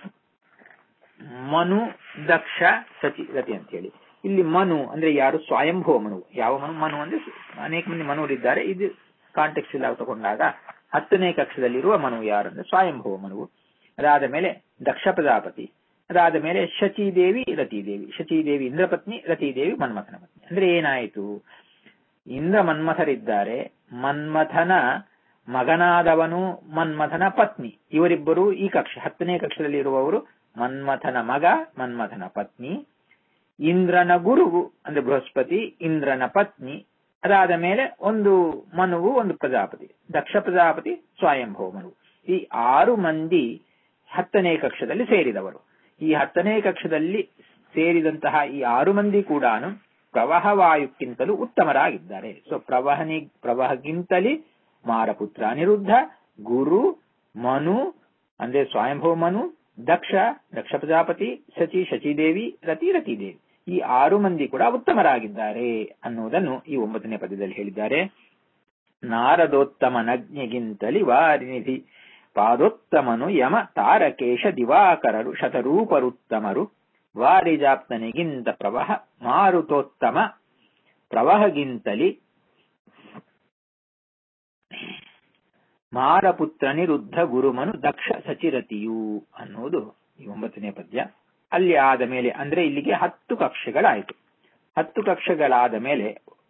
ಮನು, ದಕ್ಷ, ಸಚಿ, ರತಿ ಅಂತ ಹೇಳಿ. ಇಲ್ಲಿ ಮನು ಅಂದ್ರೆ ಯಾರು? ಸ್ವಯಂಭವ ಮನು. ಯಾವ ಮನು? ಮನು ಅಂದ್ರೆ ಅನೇಕ ಮಂದಿ ಮನುವಿದ್ದಾರೆ. ಇದು ಕಾಂಟೆಕ್ಸ್ಟ್ ಎಲ್ಲ ತಗೊಂಡಾಗ ಹತ್ತನೇ ಕಕ್ಷದಲ್ಲಿರುವ ಮನು ಯಾರು ಅಂದ್ರೆ ಸ್ವಯಂಭವ ಮನುವು. ಅದಾದ ಮೇಲೆ ದಕ್ಷ ಪ್ರಜಾಪತಿ. ಅದಾದ ಮೇಲೆ ಶಚಿದೇವಿ, ರತಿದೇವಿ. ಶಚಿದೇವಿ ಇಂದ್ರಪತ್ನಿ, ರತಿದೇವಿ ಮನ್ಮಥನ ಪತ್ನಿ. ಅಂದ್ರೆ ಏನಾಯಿತು? ಇಂದ್ರ ಮನ್ಮಥರಿದ್ದಾರೆ. ಮನ್ಮಥನ ಮಗನಾದವನು ಮನ್ಮಥನ ಪತ್ನಿ. ಇವರಿಬ್ಬರು ಈ ಕಕ್ಷ ಹತ್ತನೇ ಕಕ್ಷದಲ್ಲಿ ಇರುವವರು ಮನ್ಮಥನ ಮಗ, ಮನ್ಮಥನ ಪತ್ನಿ. ಇಂದ್ರನ ಗುರುವು ಅಂದ್ರೆ ಬೃಹಸ್ಪತಿ, ಇಂದ್ರನ ಪತ್ನಿ. ಅದಾದ ಮೇಲೆ ಒಂದು ಮನುವು, ಒಂದು ಪ್ರಜಾಪತಿ. ದಕ್ಷ ಪ್ರಜಾಪತಿ, ಸ್ವಯಂಭವ ಮನುವು. ಈ ಆರು ಮಂದಿ ಹತ್ತನೇ ಕಕ್ಷದಲ್ಲಿ ಸೇರಿದವರು. ಈ ಹತ್ತನೇ ಕಕ್ಷದಲ್ಲಿ ಸೇರಿದಂತಹ ಈ ಆರು ಮಂದಿ ಕೂಡ ಪ್ರವಾಹವಾಯುಕ್ಕಿಂತಲೂ ಉತ್ತಮರಾಗಿದ್ದಾರೆ. ಸೊ ಪ್ರವಹನಿ ಪ್ರವಾಹಗಿಂತಲೇ ಮಾರಪುತ್ರ ಅನಿರುದ್ಧ, ಗುರು, ಮನು ಅಂದ್ರೆ ಸ್ವಯಂಭವ ಮನು, ದಕ್ಷ, ದಕ್ಷ ಪ್ರಜಾಪತಿ, ಶಚಿ, ಶಚಿದೇವಿ, ರತಿ, ರತಿದೇವಿ. ಈ ಆರು ಮಂದಿ ಕೂಡ ಉತ್ತಮರಾಗಿದ್ದಾರೆ ಅನ್ನುವುದನ್ನು ಈ ಒಂಬತ್ತನೇ ಪದ್ಯದಲ್ಲಿ ಹೇಳಿದ್ದಾರೆ. ನಾರದೋತ್ತಮ ನಜ್ಞೆಗಿಂತಲಿ ವಾರಿನಿಧಿ ಪಾದೋತ್ತಮನು ಯಮ ತಾರಕೇಶ ದಿವಾಕರರು ಶತರೂಪರುತ್ತಮರು ವಾರಿಜಾಪ್ತನಿಗಿಂತ ಪ್ರವಹ ಮಾರುತೋತ್ತಮ ಪ್ರವಹಗಿಂತಲಿ ಮಾರಪುತ್ರನಿರುದ್ಧ ಗುರುಮನು ದಕ್ಷ ಸಚಿರತಿಯು ಅನ್ನುವುದು ಈ ಒಂಬತ್ತನೇ ಪದ್ಯ. ಅಲ್ಲಿ ಆದ ಮೇಲೆ ಅಂದ್ರೆ ಇಲ್ಲಿಗೆ ಹತ್ತು ಕಕ್ಷೆಗಳಾಯಿತು. ಹತ್ತು ಕಕ್ಷೆಗಳಾದ ಮೇಲೆ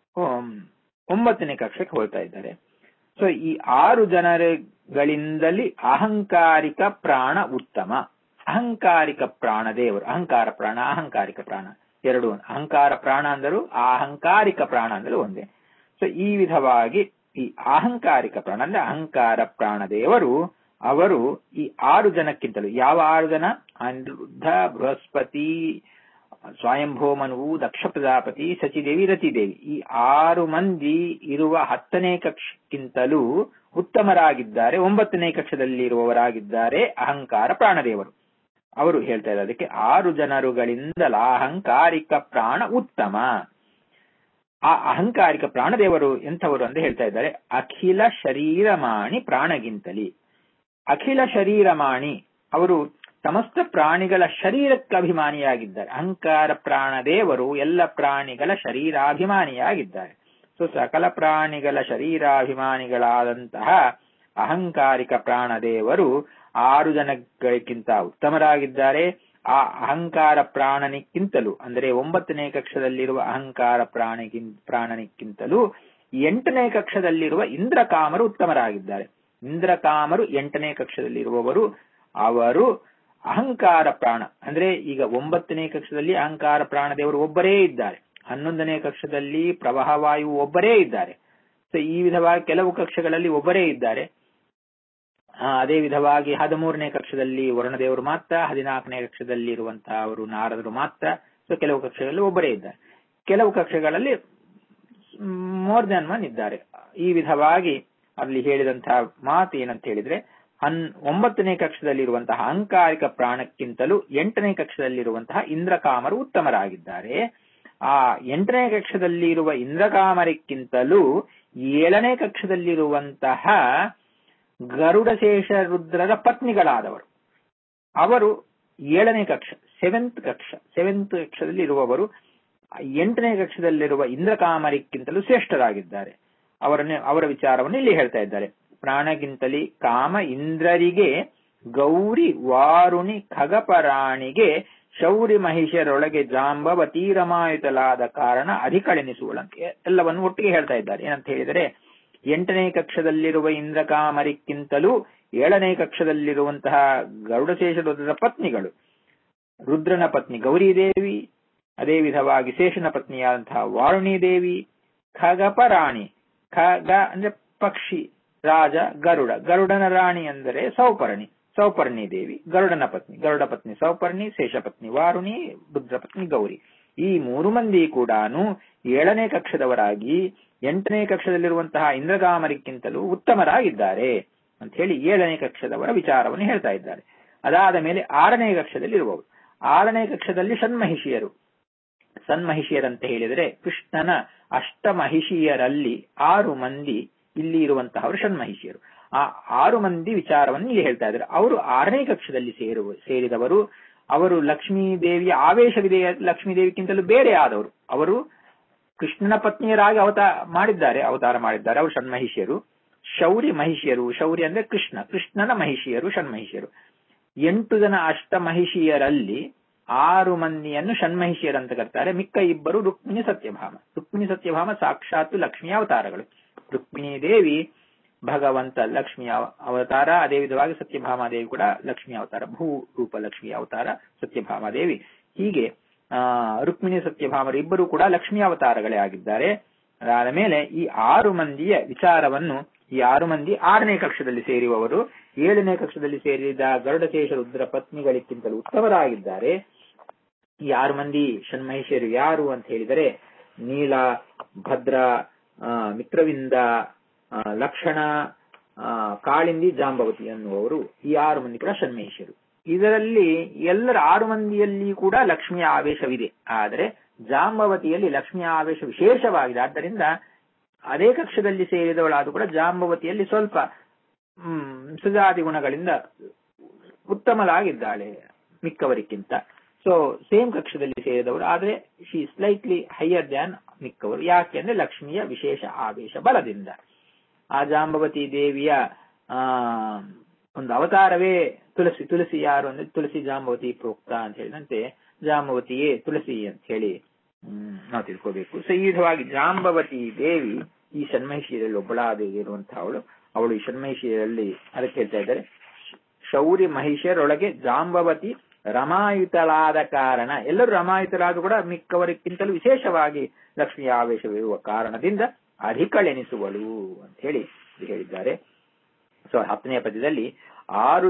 ಒಂಬತ್ತನೇ ಕಕ್ಷೆಗೆ ಹೋಗ್ತಾ ಇದ್ದಾರೆ. ಸೊ ಈ ಆರು ಜನರುಗಳಿಂದಲೇ ಅಹಂಕಾರಿಕ ಪ್ರಾಣ ಉತ್ತಮ. ಅಹಂಕಾರಿಕ ಪ್ರಾಣ ದೇವರು. ಅಹಂಕಾರ ಪ್ರಾಣ, ಅಹಂಕಾರಿಕ ಪ್ರಾಣ ಎರಡು. ಅಹಂಕಾರ ಪ್ರಾಣ ಅಂದರು, ಅಹಂಕಾರಿಕ ಪ್ರಾಣ ಅಂದರು ಒಂದೇ. ಸೊ ಈ ವಿಧವಾಗಿ ಈ ಅಹಂಕಾರಿಕ ಪ್ರಾಣ ಅಂದ್ರೆ ಅಹಂಕಾರ ಪ್ರಾಣ ದೇವರು ಅವರು ಈ ಆರು ಜನಕ್ಕಿಂತಲೂ, ಯಾವ ಆರು ಜನ? ಅನಿರುದ್ಧ, ಬೃಹಸ್ಪತಿ, ಸ್ವಯಂಭವ ಮನುವು, ದಕ್ಷ ಪ್ರಜಾಪತಿ, ಸಚಿದೇವಿ, ರತಿದೇವಿ. ಈ ಆರು ಮಂದಿ ಇರುವ ಹತ್ತನೇ ಕಕ್ಷಕ್ಕಿಂತಲೂ ಉತ್ತಮರಾಗಿದ್ದಾರೆ. ಒಂಬತ್ತನೇ ಕಕ್ಷದಲ್ಲಿರುವವರಾಗಿದ್ದಾರೆ ಅಹಂಕಾರ ಪ್ರಾಣದೇವರು. ಅವರು ಹೇಳ್ತಾ ಇದ್ದಾರೆ ಅದಕ್ಕೆ ಆರು ಜನರುಗಳಿಂದಲ ಅಹಂಕಾರಿಕ ಪ್ರಾಣ ಉತ್ತಮ. ಆ ಅಹಂಕಾರಿಕ ಪ್ರಾಣದೇವರು ಎಂಥವರು ಅಂತ ಹೇಳ್ತಾ ಇದ್ದಾರೆ. ಅಖಿಲ ಶರೀರಮಾಣಿ ಪ್ರಾಣಗಿಂತಲಿ. ಅಖಿಲ ಶರೀರಮಾಣಿ ಅವರು ಸಮಸ್ತ ಪ್ರಾಣಿಗಳ ಶರೀರಕ್ಕೆ ಅಭಿಮಾನಿಯಾಗಿದ್ದಾರೆ. ಅಹಂಕಾರ ಪ್ರಾಣದೇವರು ಎಲ್ಲ ಪ್ರಾಣಿಗಳ ಶರೀರಾಭಿಮಾನಿಯಾಗಿದ್ದಾರೆ. ಸೊ ಸಕಲ ಪ್ರಾಣಿಗಳ ಶರೀರಾಭಿಮಾನಿಗಳಾದಂತಹ ಅಹಂಕಾರಿಕ ಪ್ರಾಣದೇವರು ಆರು ಜನಗಳಿಗಿಂತ ಉತ್ತಮರಾಗಿದ್ದಾರೆ. ಆ ಅಹಂಕಾರ ಪ್ರಾಣನಿಕ್ಕಿಂತಲೂ ಅಂದರೆ ಒಂಬತ್ತನೇ ಕಕ್ಷದಲ್ಲಿರುವ ಅಹಂಕಾರ ಪ್ರಾಣಿಗಿಂ ಪ್ರಾಣನಿಕ್ಕಿಂತಲೂ ಎಂಟನೇ ಕಕ್ಷದಲ್ಲಿರುವ ಇಂದ್ರಕಾಮರು ಉತ್ತಮರಾಗಿದ್ದಾರೆ. ಇಂದ್ರಕಾಮರು ಎಂಟನೇ ಕಕ್ಷದಲ್ಲಿರುವವರು. ಅವರು ಅಹಂಕಾರ ಪ್ರಾಣ ಅಂದ್ರೆ ಈಗ ಒಂಬತ್ತನೇ ಕಕ್ಷದಲ್ಲಿ ಅಹಂಕಾರ ಪ್ರಾಣದೇವರು ಒಬ್ಬರೇ ಇದ್ದಾರೆ. ಹನ್ನೊಂದನೇ ಕಕ್ಷದಲ್ಲಿ ಪ್ರವಾಹವಾಯು ಒಬ್ಬರೇ ಇದ್ದಾರೆ. ಸೊ ಈ ವಿಧವಾಗಿ ಕೆಲವು ಕಕ್ಷಗಳಲ್ಲಿ ಒಬ್ಬರೇ ಇದ್ದಾರೆ. ಅದೇ ವಿಧವಾಗಿ ಹದಿಮೂರನೇ ಕಕ್ಷದಲ್ಲಿ ವರುಣದೇವರು ಮಾತ್ರ, ಹದಿನಾಲ್ಕನೇ ಕಕ್ಷದಲ್ಲಿ ಇರುವಂತಹ ಅವರು ನಾರದರು ಮಾತ್ರ. ಸೊ ಕೆಲವು ಕಕ್ಷೆಗಳಲ್ಲಿ ಒಬ್ಬರೇ ಇದ್ದಾರೆ, ಕೆಲವು ಕಕ್ಷೆಗಳಲ್ಲಿ ಮೋರ್ ದನ್ ಒನ್ ಇದ್ದಾರೆ. ಈ ವಿಧವಾಗಿ ಅಲ್ಲಿ ಹೇಳಿದಂತಹ ಮಾತು ಏನಂತ ಹೇಳಿದ್ರೆ, ಹನ್ ಒಂಬತ್ತನೇ ಕಕ್ಷದಲ್ಲಿರುವಂತಹ ಅಹಂಕಾರಿಕ ಪ್ರಾಣಕ್ಕಿಂತಲೂ ಎಂಟನೇ ಕಕ್ಷದಲ್ಲಿರುವಂತಹ ಇಂದ್ರಕಾಮರು ಉತ್ತಮರಾಗಿದ್ದಾರೆ. ಆ ಎಂಟನೇ ಕಕ್ಷದಲ್ಲಿ ಇರುವ ಇಂದ್ರಕಾಮರಕ್ಕಿಂತಲೂ ಏಳನೇ ಕಕ್ಷದಲ್ಲಿರುವಂತಹ ಗರುಡಶೇಷ ರುದ್ರರ ಪತ್ನಿಗಳಾದವರು ಅವರು ಏಳನೇ ಕಕ್ಷ ಸೆವೆಂತ್ ಕಕ್ಷ ಸೆವೆಂತ್ ಕಕ್ಷದಲ್ಲಿ ಇರುವವರು ಎಂಟನೇ ಕಕ್ಷದಲ್ಲಿರುವ ಇಂದ್ರಕಾಮರಿಕ್ಕಿಂತಲೂ ಶ್ರೇಷ್ಠರಾಗಿದ್ದಾರೆ. ಅವರನ್ನೇ ಅವರ ವಿಚಾರವನ್ನು ಇಲ್ಲಿ ಹೇಳ್ತಾ ಇದ್ದಾರೆ. ಪ್ರಾಣಗಿಂತಲಿ ಕಾಮ ಇಂದ್ರರಿಗೆ ಗೌರಿ ವಾರುಣಿ ಖಗಪರಾಣಿಗೆ ಶೌರಿ ಮಹಿಷರೊಳಗೆ ಜಾಂಬವತಿ ರಮಾಯುತಲಾದ ಕಾರಣ ಅಧಿಕಳೆನಿಸುವಳಂತೆ ಎಲ್ಲವನ್ನು ಒಟ್ಟಿಗೆ ಹೇಳ್ತಾ ಇದ್ದಾರೆ. ಏನಂತ ಹೇಳಿದರೆ, ಎಂಟನೇ ಕಕ್ಷದಲ್ಲಿರುವ ಇಂದ್ರಕಾಮರಿಕ್ಕಿಂತಲೂ ಏಳನೇ ಕಕ್ಷದಲ್ಲಿರುವಂತಹ ಗರುಡಶೇಷ ರುದ್ರನ ಪತ್ನಿಗಳು, ರುದ್ರನ ಪತ್ನಿ ಗೌರಿದೇವಿ, ಅದೇ ವಿಧವಾಗಿ ಶೇಷನ ಪತ್ನಿಯಾದಂತಹ ವಾರುಣಿದೇವಿ, ಖಗಪರಾಣಿ, ಖಗ ಅಂದ್ರೆ ಪಕ್ಷಿ, ರಾಜ ಗರುಡ, ಗರುಡನ ರಾಣಿ ಅಂದರೆ ಸೌಪರ್ಣಿ, ಸೌಪರ್ಣಿ ದೇವಿ ಗರುಡನ ಪತ್ನಿ, ಗರುಡ ಪತ್ನಿ ಸೌಪರ್ಣಿ, ಶೇಷ ಪತ್ನಿ ವಾರುಣಿ, ರುದ್ರ ಪತ್ನಿ ಗೌರಿ. ಈ ಮೂರು ಮಂದಿ ಕೂಡ ಏಳನೇ ಕಕ್ಷದವರಾಗಿ ಎಂಟನೇ ಕಕ್ಷದಲ್ಲಿರುವಂತಹ ಇಂದ್ರಕಾಮರಿಕ್ಕಿಂತಲೂ ಉತ್ತಮರಾಗಿದ್ದಾರೆ ಅಂತ ಹೇಳಿ ಏಳನೇ ಕಕ್ಷದವರ ವಿಚಾರವನ್ನು ಹೇಳ್ತಾ ಇದ್ದಾರೆ. ಅದಾದ ಮೇಲೆ ಆರನೇ ಕಕ್ಷದಲ್ಲಿ ಇರುವವರು, ಆರನೇ ಕಕ್ಷದಲ್ಲಿ ಷಣ್ಮಹಿಷಿಯರು. ಸನ್ಮಹಿಷಿಯರಂತ ಹೇಳಿದರೆ ಕೃಷ್ಣನ ಅಷ್ಟಮಹಿಷಿಯರಲ್ಲಿ ಆರು ಮಂದಿ ಇಲ್ಲಿ ಇರುವಂತಹವರು ಷಣ್ಮಹಿಷಿಯರು. ಆ ಆರು ಮಂದಿ ವಿಚಾರವನ್ನು ಇಲ್ಲಿ ಹೇಳ್ತಾ ಇದ್ದಾರೆ. ಅವರು ಆರನೇ ಕಕ್ಷದಲ್ಲಿ ಸೇರುವ ಸೇರಿದವರು. ಅವರು ಲಕ್ಷ್ಮೀ ದೇವಿಯ ಆವೇಶವಿದೆ, ಲಕ್ಷ್ಮೀ ದೇವಿಗಿಂತಲೂ ಬೇರೆ ಆದವರು. ಅವರು ಕೃಷ್ಣನ ಪತ್ನಿಯರಾಗಿ ಅವತಾರ ಮಾಡಿದ್ದಾರೆ ಅವತಾರ ಮಾಡಿದ್ದಾರೆ ಅವರು ಷಣ್ಮಹಿಷಿಯರು. ಶೌರಿ ಮಹಿಷಿಯರು, ಶೌರಿ ಅಂದ್ರೆ ಕೃಷ್ಣ, ಕೃಷ್ಣನ ಮಹಿಷಿಯರು ಷಣ್ಮಹಿಷಿಯರು. ಎಂಟು ಜನ ಅಷ್ಟಮಹಿಷಿಯರಲ್ಲಿ ಆರು ಮಂದಿಯನ್ನು ಷಣ್ಮಹಿಷಿಯರಂತ ಕರ್ತಾರೆ. ಮಿಕ್ಕ ಇಬ್ಬರು ರುಕ್ಮಿಣಿ ಸತ್ಯಭಾಮ. ರುಕ್ಮಿಣಿ ಸತ್ಯಭಾಮ ಸಾಕ್ಷಾತ್ ಲಕ್ಷ್ಮಿಯ ಅವತಾರಗಳು. ರುಕ್ಮಿಣಿ ದೇವಿ ಭಗವಂತ ಲಕ್ಷ್ಮಿಯ ಅವತಾರ, ಅದೇ ವಿಧವಾಗಿ ಸತ್ಯಭಾಮಾದೇವಿ ಕೂಡ ಲಕ್ಷ್ಮಿಯ ಅವತಾರ, ಭೂ ರೂಪ ಲಕ್ಷ್ಮಿಯ ಅವತಾರ ಸತ್ಯಭಾಮಾದೇವಿ. ಹೀಗೆ ಆ ರುಕ್ಮಿಣಿ ಸತ್ಯಭಾಮರು ಇಬ್ಬರು ಕೂಡ ಲಕ್ಷ್ಮಿಯ ಅವತಾರಗಳೇ ಆಗಿದ್ದಾರೆ. ಅದಾದ ಮೇಲೆ ಈ ಆರು ಮಂದಿಯ ವಿಚಾರವನ್ನು, ಈ ಆರು ಮಂದಿ ಆರನೇ ಕಕ್ಷದಲ್ಲಿ ಸೇರುವವರು, ಏಳನೇ ಕಕ್ಷದಲ್ಲಿ ಸೇರಿದ ಗರುಡಶೇಷ ರುದ್ರ ಪತ್ನಿಗಳಿಗಿಂತಲೂ ಉತ್ತಮರಾಗಿದ್ದಾರೆ. ಈ ಆರು ಮಂದಿ ಷಣ್ಮಹಿಷಿಯರು ಯಾರು ಅಂತ ಹೇಳಿದರೆ ನೀಲ, ಭದ್ರ, ಮಿತ್ರವಿಂದ, ಲಕ್ಷಣ, ಕಾಳಿಂದಿ, ಜಾಂಬವತಿ ಅನ್ನುವರು ಈ ಆರು ಮಂದಿ ಕೂಡ ಷಣ್ಮಹಿಷಿಯರು. ಇದರಲ್ಲಿ ಎಲ್ಲರ ಆರು ಮಂದಿಯಲ್ಲಿ ಕೂಡ ಲಕ್ಷ್ಮಿಯ ಆವೇಶವಿದೆ. ಆದರೆ ಜಾಂಬವತಿಯಲ್ಲಿ ಲಕ್ಷ್ಮಿಯ ಆವೇಶ ವಿಶೇಷವಾಗಿದೆ. ಆದ್ದರಿಂದ ಅದೇ ಕಕ್ಷದಲ್ಲಿ ಸೇರಿದವಳಾದರೂ ಕೂಡ ಜಾಂಬವತಿಯಲ್ಲಿ ಸ್ವಲ್ಪ ಹ್ಮ್ ಸುಜಾತಿ ಗುಣಗಳಿಂದ ಉತ್ತಮಳಾಗಿದ್ದಾಳೆ ಮಿಕ್ಕವರಿಗಿಂತ. ಸೊ ಸೇಮ್ ಕಕ್ಷದಲ್ಲಿ ಸೇರಿದವರು, ಆದರೆ ಶಿ ಸ್ಲೈಟ್ಲಿ ಹೈಯರ್ ದ್ಯಾನ್ ಮಿಕ್ಕವರು. ಯಾಕೆ ಅಂದ್ರೆ ಲಕ್ಷ್ಮಿಯ ವಿಶೇಷ ಆವೇಶ ಬಲದಿಂದ. ಆ ಜಾಂಬವತಿ ದೇವಿಯ ಆ ಒಂದು ಅವತಾರವೇ ತುಳಸಿ. ತುಳಸಿ ಯಾರು ಅಂದ್ರೆ ತುಳಸಿ ಜಾಂಬವತಿ ಪ್ರೋಕ್ತ ಅಂತ ಹೇಳಿದಂತೆ ಜಾಂಬವತಿಯೇ ತುಳಸಿ ಅಂತ ಹೇಳಿ ಹ್ಮ್ ನಾವು ತಿಳ್ಕೋಬೇಕು. ಸೊ ಈ ವಿಧವಾಗಿ ಜಾಂಬವತಿ ದೇವಿ ಈ ಷಣ್ಮಹಿಷಿಯರಲ್ಲಿ ಒಬ್ಬಳಾಗಿರುವಂತಹ ಅವಳು ಅವಳು ಈ ಷಣ್ಮಹಿಷಿಯರಲ್ಲಿ ಅದಕ್ಕೆ ಹೇಳ್ತಾ ಇದ್ದಾರೆ, ಶೌರಿ ಮಹಿಷರೊಳಗೆ ಜಾಂಬವತಿ ರಮಾಯುತಳಾದ ಕಾರಣ. ಎಲ್ಲರೂ ರಮಾಯುತರಾದ ಕೂಡ ಮಿಕ್ಕವರಿಗಿಂತಲೂ ವಿಶೇಷವಾಗಿ ಲಕ್ಷ್ಮಿಯ ಆವೇಶವಿರುವ ಕಾರಣದಿಂದ ಅಧಿಕಳೆನಿಸುವಳು ಅಂತ ಹೇಳಿ ಹೇಳಿದ್ದಾರೆ. ಸೊ ಹತ್ತನೇ ಪದ್ಯದಲ್ಲಿ ಆರು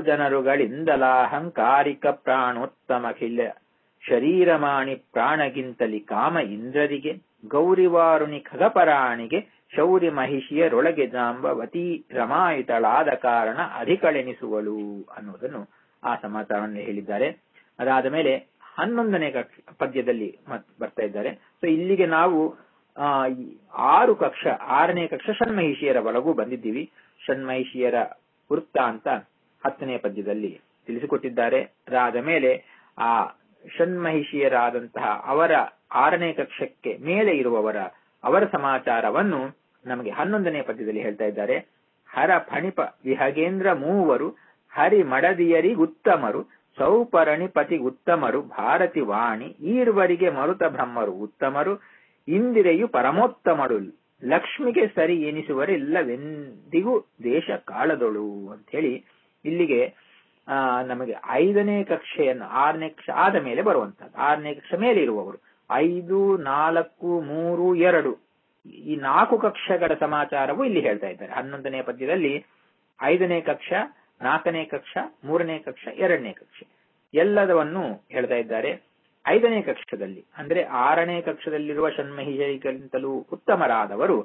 ಜನರುಗಳಿಂದಲಾಹಂಕಾರಿಕ ಪ್ರಾಣೋತ್ತಮ ಖಿಲ ಶರೀರಮಾಣಿ ಪ್ರಾಣಗಿಂತಲಿ ಕಾಮ ಇಂದ್ರರಿಗೆ ಗೌರಿವಾರುಣಿ ಖಗಪರಾಣಿಗೆ ಶೌರಿ ಮಹಿಷಿಯರೊಳಗೆ ಜಾಂಬವತಿ ರಮಾಯುತಳಾದ ಕಾರಣ ಅಧಿಕಳೆನಿಸುವಳು ಅನ್ನುವುದನ್ನು ಆ ಸಮಾಚಾರವನ್ನು ಹೇಳಿದ್ದಾರೆ. ಅದಾದ ಮೇಲೆ ಹನ್ನೊಂದನೇ ಪದ್ಯದಲ್ಲಿ ಬರ್ತಾ ಇದ್ದಾರೆ. ಸೊ ಇಲ್ಲಿಗೆ ನಾವು ಆ ಆರು ಕಕ್ಷ ಆರನೇ ಕಕ್ಷ ಷಣ್ಮಹಿಷಿಯರ ಒಳಗೂ ಬಂದಿದ್ದೀವಿ. ಷಣ್ಮಹಿಷಿಯರ ವೃತ್ತಾಂತ ಹತ್ತನೇ ಪದ್ಯದಲ್ಲಿ ತಿಳಿಸಿಕೊಟ್ಟಿದ್ದಾರೆ. ಅದಾದ ಮೇಲೆ ಆ ಷಣ್ಮಹಿಷಿಯರಾದಂತಹ ಅವರ ಆರನೇ ಕಕ್ಷಕ್ಕೆ ಮೇಲೆ ಇರುವವರ ಅವರ ಸಮಾಚಾರವನ್ನು ನಮಗೆ ಹನ್ನೊಂದನೇ ಪದ್ಯದಲ್ಲಿ ಹೇಳ್ತಾ ಇದ್ದಾರೆ. ಹರ ಫಣಿಪ ವಿಹಗೇಂದ್ರ ಮೂವರು ಹರಿ ಮಡದಿಯರಿಗುತ್ತಮರು ಸೌಪರಣಿ ಪತಿಗುತ್ತಮರು ಭಾರತಿ ವಾಣಿ ಈರ್ವರಿಗೆ ಮರುತ ಬ್ರಹ್ಮರು ಉತ್ತಮರು ಇಂದಿರೆಯು ಪರಮೋತ್ತಮಳು ಲಕ್ಷ್ಮಿಗೆ ಸರಿ ಎನಿಸುವರಿಲ್ಲವೆಂದಿಗೂ ದೇಶ ಕಾಳದೊಳು ಅಂತ ಹೇಳಿ ಇಲ್ಲಿಗೆ ಆ ನಮಗೆ ಐದನೇ ಕಕ್ಷೆಯನ್ನು ಆರನೇ ಕಕ್ಷೆ ಆದ ಮೇಲೆ ಬರುವಂತಹದ್ದು. ಆರನೇ ಕಕ್ಷೆ ಮೇಲೆ ಇರುವವರು ಐದು, ನಾಲ್ಕು, ಮೂರು, ಎರಡು ಈ ನಾಲ್ಕು ಕಕ್ಷೆಗಳ ಸಮಾಚಾರವು ಇಲ್ಲಿ ಹೇಳ್ತಾ ಇದ್ದಾರೆ. ಹನ್ನೊಂದನೇ ಪದ್ಯದಲ್ಲಿ ಐದನೇ ಕಕ್ಷ, ನಾಲ್ಕನೇ ಕಕ್ಷ, ಮೂರನೇ ಕಕ್ಷ, ಎರಡನೇ ಕಕ್ಷೆ ಎಲ್ಲದವನ್ನು ಹೇಳ್ತಾ ಇದ್ದಾರೆ. ಐದನೇ ಕಕ್ಷದಲ್ಲಿ ಅಂದ್ರೆ ಆರನೇ ಕಕ್ಷದಲ್ಲಿರುವ ಷಣ್ಮಹಿಷರಿಗಿಂತಲೂ ಉತ್ತಮರಾದವರು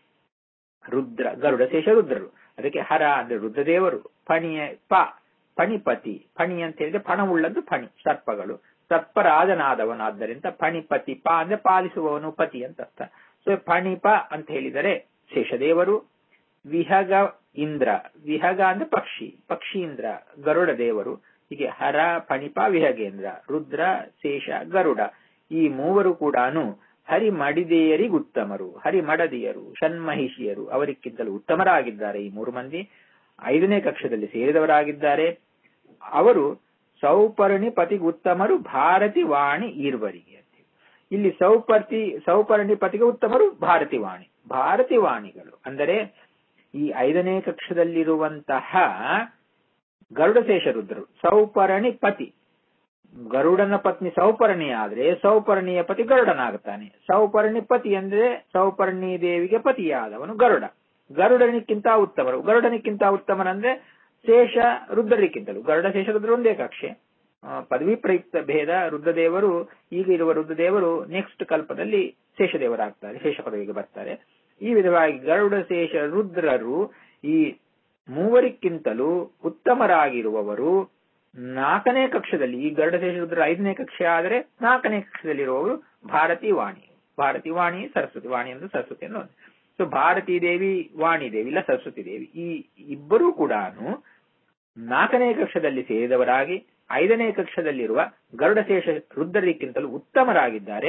ರುದ್ರ, ಗರುಡ ಶೇಷ ರುದ್ರರು. ಅದಕ್ಕೆ ಹರ ಅಂದ್ರೆ ರುದ್ರದೇವರು, ಫಣಿಯ ಪ ಫಣಿಪತಿ, ಫಣಿ ಅಂತ ಹೇಳಿದ್ರೆ ಫಣವುಳ್ಳದ್ದು ಫಣಿ, ಸರ್ಪಗಳು, ಸರ್ಪರಾಜನಾದವನಾದ್ದರಿಂದ ಫಣಿಪತಿ, ಪ ಅಂದ್ರೆ ಪಾಲಿಸುವವನು ಪತಿ ಅಂತ ಅರ್ಥ. ಸೊ ಫಣಿಪ ಅಂತ ಹೇಳಿದರೆ ಶೇಷದೇವರು. ವಿಹಗ ಇಂದ್ರ, ವಿಹಗ ಅಂದ್ರೆ ಪಕ್ಷಿ, ಪಕ್ಷಿ ಇಂದ್ರ ಗರುಡ ದೇವರು. ಹೀಗೆ ಹರ ಫಣಿಪ ವಿಹಗೇಂದ್ರ ರುದ್ರ ಶೇಷ ಗರುಡ ಈ ಮೂವರು ಕೂಡ ಹರಿ ಮಡಿದೆಯರಿಗುತ್ತಮರು, ಹರಿ ಮಡದಿಯರು ಷಣ್ಮಹಿಷಿಯರು ಅವರಿಗಿಂತಲೂ ಉತ್ತಮರಾಗಿದ್ದಾರೆ. ಈ ಮೂರು ಮಂದಿ ಐದನೇ ಕಕ್ಷದಲ್ಲಿ ಸೇರಿದವರಾಗಿದ್ದಾರೆ. ಅವರು ಸೌಪರ್ಣಿ ಪತಿಗೆ ಉತ್ತಮರು, ಭಾರತಿ ವಾಣಿ ಈರ್ವರಿಗೆ. ಇಲ್ಲಿ ಸೌಪರ್ತಿ ಸೌಪರ್ಣಿ ಪತಿಗೆ ಉತ್ತಮರು ಭಾರತಿ ವಾಣಿ. ಭಾರತಿ ವಾಣಿಗಳು ಅಂದರೆ ಈ ಐದನೇ ಕಕ್ಷದಲ್ಲಿರುವಂತಹ ಗರುಡಶೇಷ ರುದ್ರರು ಸೌಪರ್ಣಿ ಪತಿ. ಗರುಡನ ಪತ್ನಿ ಸೌಪರ್ಣಿ ಆದ್ರೆ ಸೌಪರ್ಣಿಯ ಪತಿ ಗರುಡನಾಗುತ್ತಾನೆ. ಸೌಪರ್ಣಿ ಪತಿ ಅಂದ್ರೆ ಸೌಪರ್ಣಿ ದೇವಿಗೆ ಪತಿಯಾದವನು ಗರುಡ. ಗರುಡನಿಕ್ಕಿಂತ ಉತ್ತಮರು. ಗರುಡನಿಕ್ಕಿಂತ ಉತ್ತಮರಂದ್ರೆ ಶೇಷ ರುದ್ರರಿಕ್ಕಿಂತಲೂ. ಗರುಡ ಶೇಷ ರುದ್ರ ಒಂದೇ ಕಕ್ಷೆ. ಪದವಿ ಪ್ರಯುಕ್ತ ಭೇದ. ರುದ್ರದೇವರು ಈಗ ಇರುವ ರುದ್ರದೇವರು ನೆಕ್ಸ್ಟ್ ಕಲ್ಪದಲ್ಲಿ ಶೇಷದೇವರಾಗ್ತಾರೆ, ಶೇಷ ಪದವಿಗೆ ಬರ್ತಾರೆ. ಈ ವಿಧವಾಗಿ ಗರುಡ ಶೇಷ ರುದ್ರರು ಈ ಮೂವರಿಕ್ಕಿಂತಲೂ ಉತ್ತಮರಾಗಿರುವವರು ನಾಲ್ಕನೇ ಕಕ್ಷದಲ್ಲಿ. ಈ ಗರುಡ ಶೇಷ ರುದ್ರ ಐದನೇ ಕಕ್ಷೆ ಆದರೆ ನಾಲ್ಕನೇ ಕಕ್ಷದಲ್ಲಿರುವವರು ಭಾರತಿ ವಾಣಿ. ಭಾರತಿ ವಾಣಿ ಸರಸ್ವತಿ. ವಾಣಿ ಎಂದು ಸರಸ್ವತಿ ಎಂದು. ಸೊ ಭಾರತೀ ದೇವಿ ವಾಣಿ ದೇವಿ ಇಲ್ಲ ಸರಸ್ವತಿ ದೇವಿ ಈ ಇಬ್ಬರೂ ಕೂಡ ನಾಲ್ಕನೇ ಕಕ್ಷದಲ್ಲಿ ಸೇರಿದವರಾಗಿ ಐದನೇ ಕಕ್ಷದಲ್ಲಿರುವ ಗರುಡಶೇಷ ರುದ್ರರಿಕ್ಕಿಂತಲೂ ಉತ್ತಮರಾಗಿದ್ದಾರೆ.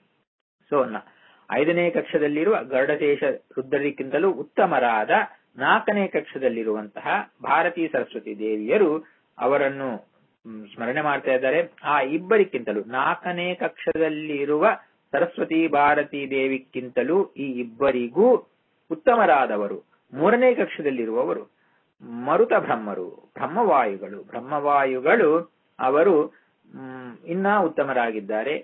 ಸೊ ಐದನೇ ಕಕ್ಷದಲ್ಲಿರುವ ಗರುಡಶೇಷ ರುದ್ರರಿಕ್ಕಿಂತಲೂ ಉತ್ತಮರಾದ ನಾಲ್ಕನೇ ಕಕ್ಷದಲ್ಲಿರುವಂತಹ ಭಾರತೀ ಸರಸ್ವತಿ ದೇವಿಯರು ಅವರನ್ನು ಸ್ಮರಣೆ ಮಾಡ್ತಾ ಇದ್ದಾರೆ. ಆ ಇಬ್ಬರಿಕ್ಕಿಂತಲೂ ನಾಲ್ಕನೇ ಕಕ್ಷದಲ್ಲಿರುವ ಸರಸ್ವತಿ ಭಾರತೀ ದೇವಿಕ್ಕಿಂತಲೂ ಈ ಇಬ್ಬರಿಗೂ ಉತ್ತಮರಾದವರು ಮೂರನೇ ಕಕ್ಷದಲ್ಲಿರುವವರು ಮರುತ ಬ್ರಹ್ಮರು, ಬ್ರಹ್ಮವಾಯುಗಳು. ಬ್ರಹ್ಮವಾಯುಗಳು ಅವರು ಇನ್ನ ಉತ್ತಮರಾಗಿದ್ದಾರೆ.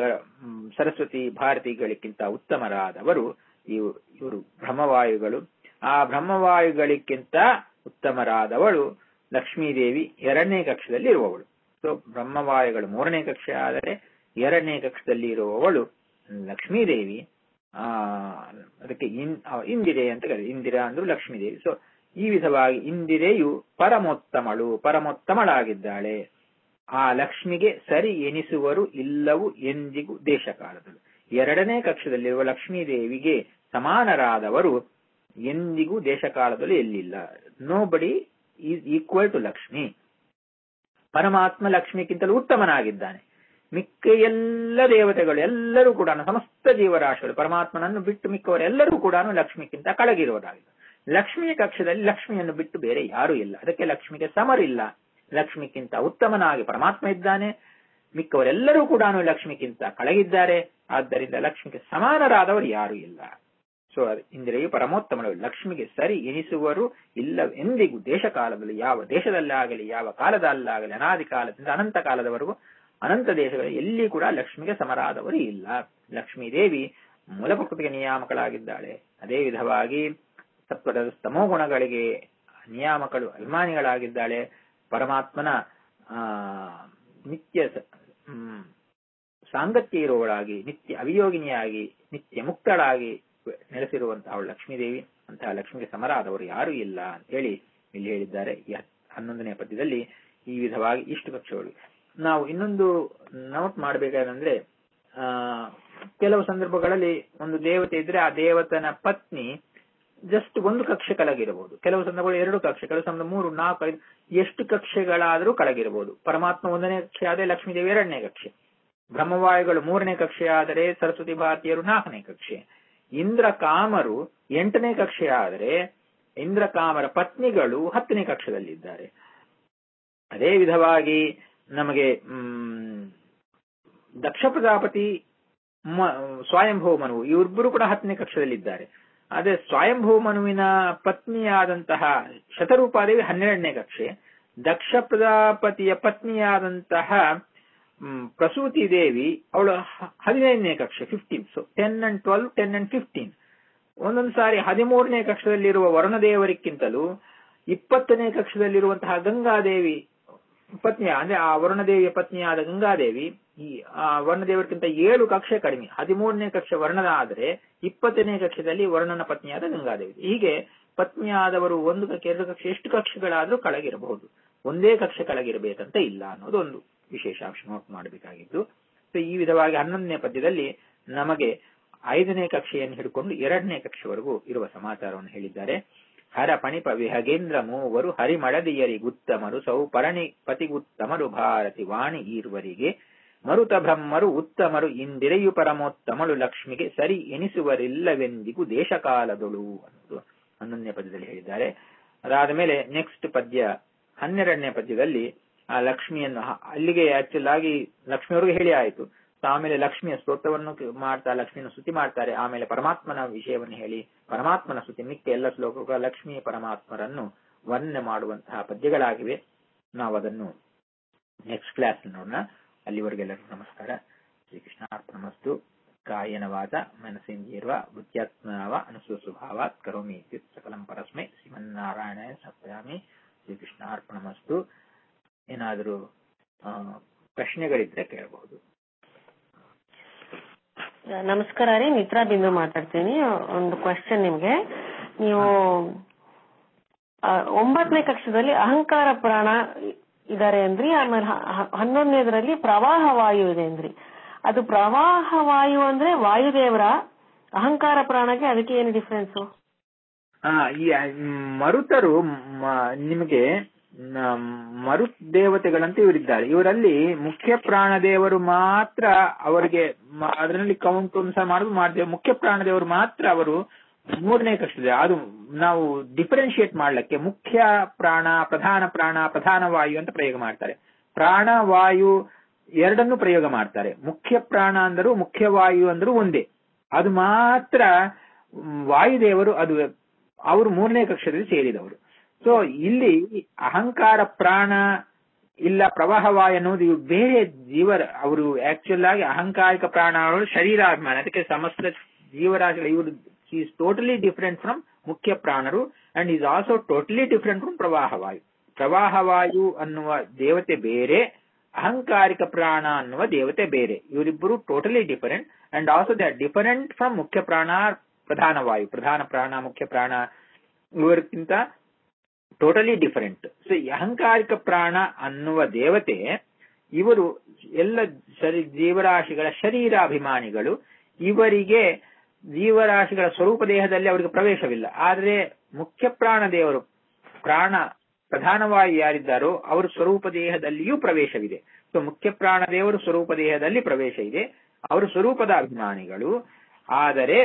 ಸರಸ್ವತಿ ಭಾರತಿಗಳಿಗಿಂತ ಉತ್ತಮರಾದವರು ಇವರು ಬ್ರಹ್ಮವಾಯುಗಳು. ಆ ಬ್ರಹ್ಮವಾಯುಗಳಿಗಿಂತ ಉತ್ತಮರಾದವಳು ಲಕ್ಷ್ಮೀದೇವಿ ಎರಡನೇ ಕಕ್ಷದಲ್ಲಿ ಇರುವವಳು. ಸೊ ಬ್ರಹ್ಮವಾಯುಗಳು ಮೂರನೇ ಕಕ್ಷೆ ಆದರೆ ಎರಡನೇ ಕಕ್ಷದಲ್ಲಿ ಇರುವವಳು ಲಕ್ಷ್ಮೀದೇವಿ. ಆ ಅದಕ್ಕೆ ಇನ್ ಇಂದಿರೆ ಅಂತ ಕರೀತಾರೆ. ಇಂದಿರಾ ಅಂದ್ರು ಲಕ್ಷ್ಮೀದೇವಿ. ಸೊ ಈ ವಿಧವಾಗಿ ಇಂದಿರೆಯು ಪರಮೋತ್ತಮಳು, ಪರಮೋತ್ತಮಳಾಗಿದ್ದಾಳೆ. ಆ ಲಕ್ಷ್ಮಿಗೆ ಸರಿ ಎನಿಸುವರು ಇಲ್ಲವು ಎಂದಿಗೂ ದೇಶಕಾಲದಳು. ಎರಡನೇ ಕಕ್ಷದಲ್ಲಿರುವ ಲಕ್ಷ್ಮೀದೇವಿಗೆ ಸಮಾನರಾದವರು ಎಂದಿಗೂ ದೇಶಕಾಲದಲ್ಲೂ ಎಲ್ಲಿಲ್ಲ. Nobody is equal to Lakshmi. ಪರಮಾತ್ಮ ಲಕ್ಷ್ಮಿಗಿಂತಲೂ ಉತ್ತಮನಾಗಿದ್ದಾನೆ. ಮಿಕ್ಕ ಎಲ್ಲ ದೇವತೆಗಳು ಎಲ್ಲರೂ ಕೂಡ ಸಮಸ್ತ ಜೀವರಾಶಿಗಳು ಪರಮಾತ್ಮನನ್ನು ಬಿಟ್ಟು ಮಿಕ್ಕವರೆಲ್ಲರೂ ಕೂಡ ಲಕ್ಷ್ಮಿಗಿಂತ ಕೆಳಗಿರುವುದಾಗಿದೆ. ಲಕ್ಷ್ಮಿಯ ಕಕ್ಷದಲ್ಲಿ ಲಕ್ಷ್ಮಿಯನ್ನು ಬಿಟ್ಟು ಬೇರೆ ಯಾರೂ ಇಲ್ಲ. ಅದಕ್ಕೆ ಲಕ್ಷ್ಮಿಗೆ ಸಮರಿಲ್ಲ. ಲಕ್ಷ್ಮಿಗಿಂತ ಉತ್ತಮನಾಗಿ ಪರಮಾತ್ಮ ಇದ್ದಾನೆ. ಮಿಕ್ಕವರೆಲ್ಲರೂ ಕೂಡ ಲಕ್ಷ್ಮಿಗಿಂತ ಕೆಳಗಿದ್ದಾರೆ. ಆದ್ದರಿಂದ ಲಕ್ಷ್ಮಿಗೆ ಸಮಾನರಾದವರು ಯಾರೂ ಇಲ್ಲ. ಸೊ ಇಂದಿರೆಯು ಪರಮೋತ್ತಮಳು. ಲಕ್ಷ್ಮಿಗೆ ಸರಿ ಎನಿಸುವರು ಇಲ್ಲ ಎಂದಿಗೂ ದೇಶಕಾಲದಲ್ಲಿ. ಯಾವ ದೇಶದಲ್ಲಾಗಲಿ ಯಾವ ಕಾಲದಲ್ಲಾಗಲಿ ಅನಾದಿ ಕಾಲದಿಂದ ಅನಂತ ಕಾಲದವರೆಗೂ ಅನಂತ ದೇಶಗಳಲ್ಲಿ ಎಲ್ಲಿ ಕೂಡ ಲಕ್ಷ್ಮಿಗೆ ಸಮರಾದವರು ಇಲ್ಲ. ಲಕ್ಷ್ಮೀ ದೇವಿ ಮೂಲ ಪ್ರಕೃತಿಗೆ ನಿಯಾಮಕಳಾಗಿದ್ದಾಳೆ. ಅದೇ ವಿಧವಾಗಿ ಸತ್ವದ ಸ್ತಮೋ ಗುಣಗಳಿಗೆ ನಿಯಾಮಕಳು ಅಭಿಮಾನಿಗಳಾಗಿದ್ದಾಳೆ. ಪರಮಾತ್ಮನ ಆ ನಿತ್ಯ ಸಾಂಗತ್ಯ ಇರುವವಳಾಗಿ, ನಿತ್ಯ ಅವಿಯೋಗಿನಿಯಾಗಿ, ನಿತ್ಯ ಮುಕ್ತಳಾಗಿ ನೆಲೆಸಿರುವಂತಹ ಅವಳು ಲಕ್ಷ್ಮೀದೇವಿ. ಅಂತಹ ಲಕ್ಷ್ಮಿಗೆ ಸಮರಾದವರು ಯಾರೂ ಇಲ್ಲ ಅಂತ ಹೇಳಿ ಇಲ್ಲಿ ಹೇಳಿದ್ದಾರೆ. ಹನ್ನೊಂದನೇ ಪದ್ಯದಲ್ಲಿ ಈ ವಿಧವಾಗಿ ಇಷ್ಟು ಕಕ್ಷೆಗಳು. ನಾವು ಇನ್ನೊಂದು ನೋಟ್ ಮಾಡಬೇಕಾದಂದ್ರೆ, ಆ ಕೆಲವು ಸಂದರ್ಭಗಳಲ್ಲಿ ಒಂದು ದೇವತೆ ಇದ್ರೆ ಆ ದೇವತನ ಪತ್ನಿ ಜಸ್ಟ್ ಒಂದು ಕಕ್ಷೆ ಕೆಳಗಿರಬಹುದು. ಕೆಲವು ಸಂದರ್ಭಗಳು ಎರಡು ಕಕ್ಷೆ, ಕೆಲವು ಸಂದರ್ಭ ಮೂರು ನಾಲ್ಕು ಐದು ಎಷ್ಟು ಕಕ್ಷೆಗಳಾದರೂ ಕೆಳಗಿರಬಹುದು. ಪರಮಾತ್ಮ ಒಂದನೇ ಕಕ್ಷೆ ಆದರೆ ಲಕ್ಷ್ಮೀದೇವಿ ಎರಡನೇ ಕಕ್ಷೆ, ಬ್ರಹ್ಮವಾಯುಗಳು ಮೂರನೇ ಕಕ್ಷೆ ಆದರೆ ಸರಸ್ವತಿ ಭಾರತೀಯರು ನಾಲ್ಕನೇ ಕಕ್ಷೆ, ಇಂದ್ರ ಕಾಮರು ಎಂಟನೇ ಕಕ್ಷೆ ಆದರೆ ಇಂದ್ರ ಕಾಮರ ಪತ್ನಿಗಳು ಹತ್ತನೇ ಕಕ್ಷದಲ್ಲಿದ್ದಾರೆ. ಅದೇ ವಿಧವಾಗಿ ನಮಗೆ ಹ್ಮ್ ದಕ್ಷ ಪ್ರಜಾಪತಿ ಸ್ವಯಂಭೂ ಮನುವು ಇವರಿಬ್ಬರು ಕೂಡ ಹತ್ತನೇ ಕಕ್ಷದಲ್ಲಿದ್ದಾರೆ. ಅದೇ ಸ್ವಯಂಭೂ ಮನುವಿನ ಪತ್ನಿಯಾದಂತಹ ಶತರೂಪಾದೇವಿ ಹನ್ನೆರಡನೇ ಕಕ್ಷೆ, ದಕ್ಷ ಪ್ರಜಾಪತಿಯ ಪತ್ನಿಯಾದಂತಹ ಪ್ರಸೂತಿ ದೇವಿ ಅವಳು ಹದಿನೈದನೇ ಕಕ್ಷೆ fifteen. So ten and twelve ten and fifteen. ಒಂದೊಂದು ಸಾರಿ ಹದಿಮೂರನೇ ಕಕ್ಷದಲ್ಲಿರುವ ವರುಣದೇವರಿಗಿಂತಲೂ ಇಪ್ಪತ್ತನೇ ಕಕ್ಷದಲ್ಲಿರುವಂತಹ ಗಂಗಾದೇವಿ ಪತ್ನಿಯ ಅಂದ್ರೆ ಆ ವರುಣದೇವಿಯ ಪತ್ನಿಯಾದ ಗಂಗಾದೇವಿ ಈ ಆ ವರ್ಣದೇವರಿಗಿಂತ ಏಳು ಕಕ್ಷೆ ಕಡಿಮೆ. ಹದಿಮೂರನೇ ಕಕ್ಷೆ ವರ್ಣದ ಆದರೆ ಇಪ್ಪತ್ತನೇ ಕಕ್ಷದಲ್ಲಿ ವರ್ಣನ ಪತ್ನಿಯಾದ ಗಂಗಾದೇವಿ. ಹೀಗೆ ಪತ್ನಿಯಾದವರು ಒಂದು ಕಕ್ಷೆ ಎರಡು ಕಕ್ಷೆ ಎಷ್ಟು ಕಕ್ಷೆಗಳಾದ್ರೂ ಕೆಳಗಿರಬಹುದು. ಒಂದೇ ಕಕ್ಷೆ ಕೆಳಗಿರಬೇಕಂತ ಇಲ್ಲ ಅನ್ನೋದು ಒಂದು ವಿಶೇಷಾಂಶ ನೋಟ್ ಮಾಡಬೇಕಾಗಿದ್ದು. ಸೊ ಈ ವಿಧವಾಗಿ ಹನ್ನೊಂದನೇ ಪದ್ಯದಲ್ಲಿ ನಮಗೆ ಐದನೇ ಕಕ್ಷೆಯನ್ನು ಹಿಡ್ಕೊಂಡು ಎರಡನೇ ಕಕ್ಷೆವರೆಗೂ ಇರುವ ಸಮಾಚಾರವನ್ನು ಹೇಳಿದ್ದಾರೆ. ಹರ ಪಣಿಪ ವಿಹಗೇಂದ್ರ ಮೂವರು ಹರಿಮಳದಿಯರಿಗುತ್ತಮರು ಸೌ ಪರಣಿ ಪತಿಗುತ್ತಮರು ಭಾರತಿ ವಾಣಿ ಈರ್ವರಿಗೆ ಮರುತ ಬ್ರಹ್ಮರು ಉತ್ತಮರು ಇಂದಿರೆಯು ಪರಮೋತ್ತಮಳು ಲಕ್ಷ್ಮಿಗೆ ಸರಿ ಎನಿಸುವರಿಲ್ಲವೆಂದಿಗೂ ದೇಶಕಾಲದೊಳು ಅನ್ನೋದು ಹನ್ನೊಂದನೇ ಪದ್ಯದಲ್ಲಿ ಹೇಳಿದ್ದಾರೆ. ಅದಾದ ಮೇಲೆ ನೆಕ್ಸ್ಟ್ ಪದ್ಯ ಹನ್ನೆರಡನೇ ಪದ್ಯದಲ್ಲಿ ಆ ಲಕ್ಷ್ಮಿಯನ್ನು ಅಲ್ಲಿಗೆ ಆಕ್ಚುಲ್ ಆಗಿ ಲಕ್ಷ್ಮಿಯವರಿಗೆ ಹೇಳಿ ಆಯಿತು. ಆಮೇಲೆ ಲಕ್ಷ್ಮಿಯ ಸ್ತೋತ್ರವನ್ನು ಮಾಡ್ತಾ ಲಕ್ಷ್ಮಿಯನ್ನು ಸ್ತುತಿ ಮಾಡ್ತಾರೆ. ಆಮೇಲೆ ಪರಮಾತ್ಮನ ವಿಷಯವನ್ನು ಹೇಳಿ ಪರಮಾತ್ಮನ ಸ್ತುತಿ ಮಿಕ್ಕ ಎಲ್ಲ ಶ್ಲೋಕಗಳು ಲಕ್ಷ್ಮೀ ಪರಮಾತ್ಮರನ್ನು ವರ್ಣನೆ ಮಾಡುವಂತಹ ಪದ್ಯಗಳಾಗಿವೆ. ನಾವು ಅದನ್ನು ನೆಕ್ಸ್ಟ್ ಕ್ಲಾಸ್ ನೋಡೋಣ. ಅಲ್ಲಿವರೆಗೆಲ್ಲರಿಗೂ ನಮಸ್ಕಾರ. ಶ್ರೀಕೃಷ್ಣಾರ್ಪಣಮಸ್ತು. ಕಾಯೇನ ವಾಚ ಮನಸೇಂದ್ರಿಯರ್ವಾ ಬುದ್ಧ್ಯಾತ್ಮನಾವ ಅನುಸ್ವಸ್ವಭಾವಾತ್ ಕರೋಮಿ ಇತ್ಯುತ್ ಸಕಲಂ ಪರಸ್ಮೈ ಶ್ರೀಮನ್ನಾರಾಯಣಾಯ ಸಮರ್ಪಯಾಮಿ. ಶ್ರೀಕೃಷ್ಣಾರ್ಪಣಮಸ್ತು. ಏನಾದರೂ ಪ್ರಶ್ನೆಗಳಿದ್ರೆ ಕೇಳಬಹುದು. ನಮಸ್ಕಾರ ರೀ, ಮಿತ್ರಾ ಬಿಂದು ಮಾತಾಡ್ತೀನಿ. ಒಂದು ಕ್ವಶನ್ ನಿಮ್ಗೆ. ನೀವು ಒಂಬತ್ತನೇ ಕಕ್ಷದಲ್ಲಿ ಅಹಂಕಾರ ಪ್ರಾಣ ಇದಾರೆ ಅಂದ್ರಿ, ಆಮೇಲೆ ಹನ್ನೊಂದನೇದರಲ್ಲಿ ಪ್ರವಾಹ ವಾಯು ಇದೆ ಅಂದ್ರಿ. ಅದು ಪ್ರವಾಹ ವಾಯು ಅಂದ್ರೆ ವಾಯುದೇವರ, ಅಹಂಕಾರ ಪ್ರಾಣಕ್ಕೆ ಅದಕ್ಕೆ ಏನು ಡಿಫ್ರೆನ್ಸ್? ಹಾ, ಈ ಮರುತರು ನಿಮಗೆ ಮರುತ್ ದೇವತೆಗಳಂತ ಇವರಿದ್ದಾರೆ. ಇವರಲ್ಲಿ ಮುಖ್ಯ ಪ್ರಾಣದೇವರು ಮಾತ್ರ ಅವರಿಗೆ ಅದರಲ್ಲಿ ಕೌಂಟ್ ಅನುಸಾರ ಮಾಡುದು ಮಾಡ್ತೇವೆ. ಮುಖ್ಯ ಪ್ರಾಣದೇವರು ಮಾತ್ರ ಅವರು ಮೂರನೇ ಕಕ್ಷದಲ್ಲಿ ಅದು ನಾವು ಡಿಫರೆನ್ಶಿಯೇಟ್ ಮಾಡ್ಲಿಕ್ಕೆ ಮುಖ್ಯ ಪ್ರಾಣ, ಪ್ರಧಾನ ಪ್ರಾಣ, ಪ್ರಧಾನ ವಾಯು ಅಂತ ಪ್ರಯೋಗ ಮಾಡ್ತಾರೆ. ಪ್ರಾಣ ವಾಯು ಎರಡನ್ನೂ ಪ್ರಯೋಗ ಮಾಡ್ತಾರೆ. ಮುಖ್ಯ ಪ್ರಾಣ ಅಂದರೂ ಮುಖ್ಯ ವಾಯು ಅಂದರೂ ಒಂದೇ. ಅದು ಮಾತ್ರ ವಾಯುದೇವರು ಅದು ಅವರು ಮೂರನೇ ಕಕ್ಷದಲ್ಲಿ ಸೇರಿದವರು. ಸೊ ಇಲ್ಲಿ ಅಹಂಕಾರ ಪ್ರಾಣ ಇಲ್ಲ ಪ್ರವಾಹವಾಯು ಅನ್ನೋದು ಇವು ಬೇರೆ ಜೀವರ. ಅವರು ಆಕ್ಚುಲ್ ಆಗಿ ಅಹಂಕಾರಿಕ ಪ್ರಾಣ ಅವರು ಶರೀರಾಭಿಮಾನ, ಅದಕ್ಕೆ ಸಮಸ್ತ ಜೀವರಾಶಿಗಳು ಇವರು ಈಸ್ ಟೋಟಲಿ ಡಿಫರೆಂಟ್ ಫ್ರಮ್ ಮುಖ್ಯ ಪ್ರಾಣರು and is also totally different from Pravahavayu. Pravahavayu ಅನ್ನುವ ದೇವತೆ ಬೇರೆ, ಅಹಂಕಾರಿಕ ಪ್ರಾಣ ಅನ್ನುವ ದೇವತೆ ಬೇರೆ. ಇವರಿಬ್ಬರು totally different and also they are different from Mukhya Prana, ಪ್ರಧಾನ ವಾಯು. ಪ್ರಧಾನ ಪ್ರಾಣ, ಮುಖ್ಯ ಪ್ರಾಣ ಇವರಿಗಿಂತ ಟೋಟಲಿ ಡಿಫರೆಂಟ್. ಸೊ ಈ ಅಹಂಕಾರಿಕ ಪ್ರಾಣ ಅನ್ನುವ ದೇವತೆ ಇವರು ಎಲ್ಲ ಶರೀ ಜೀವರಾಶಿಗಳ ಶರೀರಾಭಿಮಾನಿಗಳು. ಇವರಿಗೆ ಜೀವರಾಶಿಗಳ ಸ್ವರೂಪ ದೇಹದಲ್ಲಿ ಅವರಿಗೆ ಪ್ರವೇಶವಿಲ್ಲ. ಆದರೆ ಮುಖ್ಯ ಪ್ರಾಣ ದೇವರು, ಪ್ರಾಣ ಪ್ರಧಾನವಾಗಿ ಯಾರಿದ್ದಾರೋ ಅವರು ಸ್ವರೂಪ ದೇಹದಲ್ಲಿಯೂ ಪ್ರವೇಶವಿದೆ. ಸೊ ಮುಖ್ಯ ಪ್ರಾಣ ದೇವರು ಸ್ವರೂಪ ದೇಹದಲ್ಲಿ ಪ್ರವೇಶ ಇದೆ, ಅವರು ಸ್ವರೂಪದ ಅಭಿಮಾನಿಗಳು. ಆದರೆ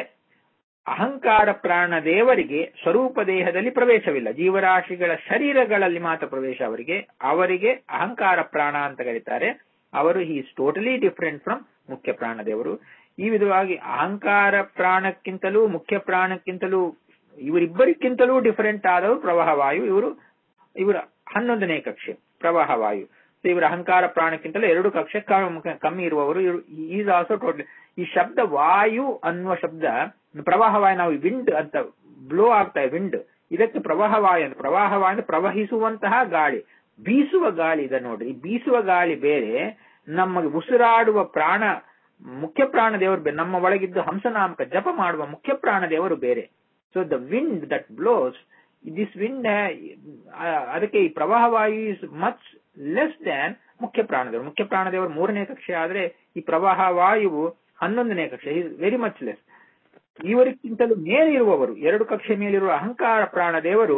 ಅಹಂಕಾರ ಪ್ರಾಣ ದೇವರಿಗೆ ಸ್ವರೂಪ ದೇಹದಲ್ಲಿ ಪ್ರವೇಶವಿಲ್ಲ, ಜೀವರಾಶಿಗಳ ಶರೀರಗಳಲ್ಲಿ ಮಾತ್ರ ಪ್ರವೇಶ ಅವರಿಗೆ. ಅವರಿಗೆ ಅಹಂಕಾರ ಪ್ರಾಣ ಅಂತ ಕರೀತಾರೆ. ಅವರು is totally different from Mukhya Prana ದೇವರು. ಈ ವಿಧವಾಗಿ ಅಹಂಕಾರ ಪ್ರಾಣಕ್ಕಿಂತಲೂ ಮುಖ್ಯ ಪ್ರಾಣಕ್ಕಿಂತಲೂ ಇವರಿಬ್ಬರಿಗಿಂತಲೂ ಡಿಫರೆಂಟ್ ಆದವರು ಪ್ರವಾಹವಾಯು. ಇವರು ಇವರ ಹನ್ನೊಂದನೇ ಕಕ್ಷೆ ಪ್ರವಾಹವಾಯು. ಇವರ ಅಹಂಕಾರ ಪ್ರಾಣಕ್ಕಿಂತಲೂ ಎರಡು ಕಕ್ಷೆ ಕಮ್ಮಿ ಇರುವವರು. Is also totally. ಈ ಶಬ್ದ ವಾಯು ಅನ್ನುವ ಶಬ್ದ ಪ್ರವಾಹವಾಯು, ನಾವು ವಿಂಡ್ ಅಂತ ಬ್ಲೋ ಆಗ್ತಾ ಇದೆ ವಿಂಡ್, ಇದಕ್ಕೆ ಪ್ರವಾಹವಾಯು ಅಂತ. ಪ್ರವಾಹವಾಯು ಅಂದ್ರೆ ಪ್ರವಹಿಸುವಂತಹ ಗಾಳಿ, ಬೀಸುವ ಗಾಳಿ ಇದೆ ನೋಡ್ರಿ. ಬೀಸುವ ಗಾಳಿ ಬೇರೆ, ನಮಗೆ ಉಸಿರಾಡುವ ಪ್ರಾಣ ಮುಖ್ಯ ಪ್ರಾಣ ದೇವರು ಬೇರೆ, ನಮ್ಮ ಒಳಗಿದ್ದು ಹಂಸನಾಮಕ ಜಪ ಮಾಡುವ ಮುಖ್ಯ ಪ್ರಾಣ ದೇವರು ಬೇರೆ. So the wind that blows, this wind, ಅದಕ್ಕೆ ಈ Pravahavayu is much less than Mukhya ಪ್ರಾಣದೇವರು. ಮುಖ್ಯ ಪ್ರಾಣದೇವರು ಮೂರನೇ ಕಕ್ಷೆ ಆದ್ರೆ ಈ ಪ್ರವಾಹ ವಾಯುವು ಹನ್ನೊಂದನೇ ಕಕ್ಷೆ, ಇಸ್ ವೆರಿ ಮಚ್ ಲೆಸ್. ಇವರಿಗಿಂತಲೂ ಮೇಲಿರುವವರು, ಎರಡು ಕಕ್ಷೆ ಮೇಲಿರುವ ಅಹಂಕಾರ ಪ್ರಾಣ ದೇವರು,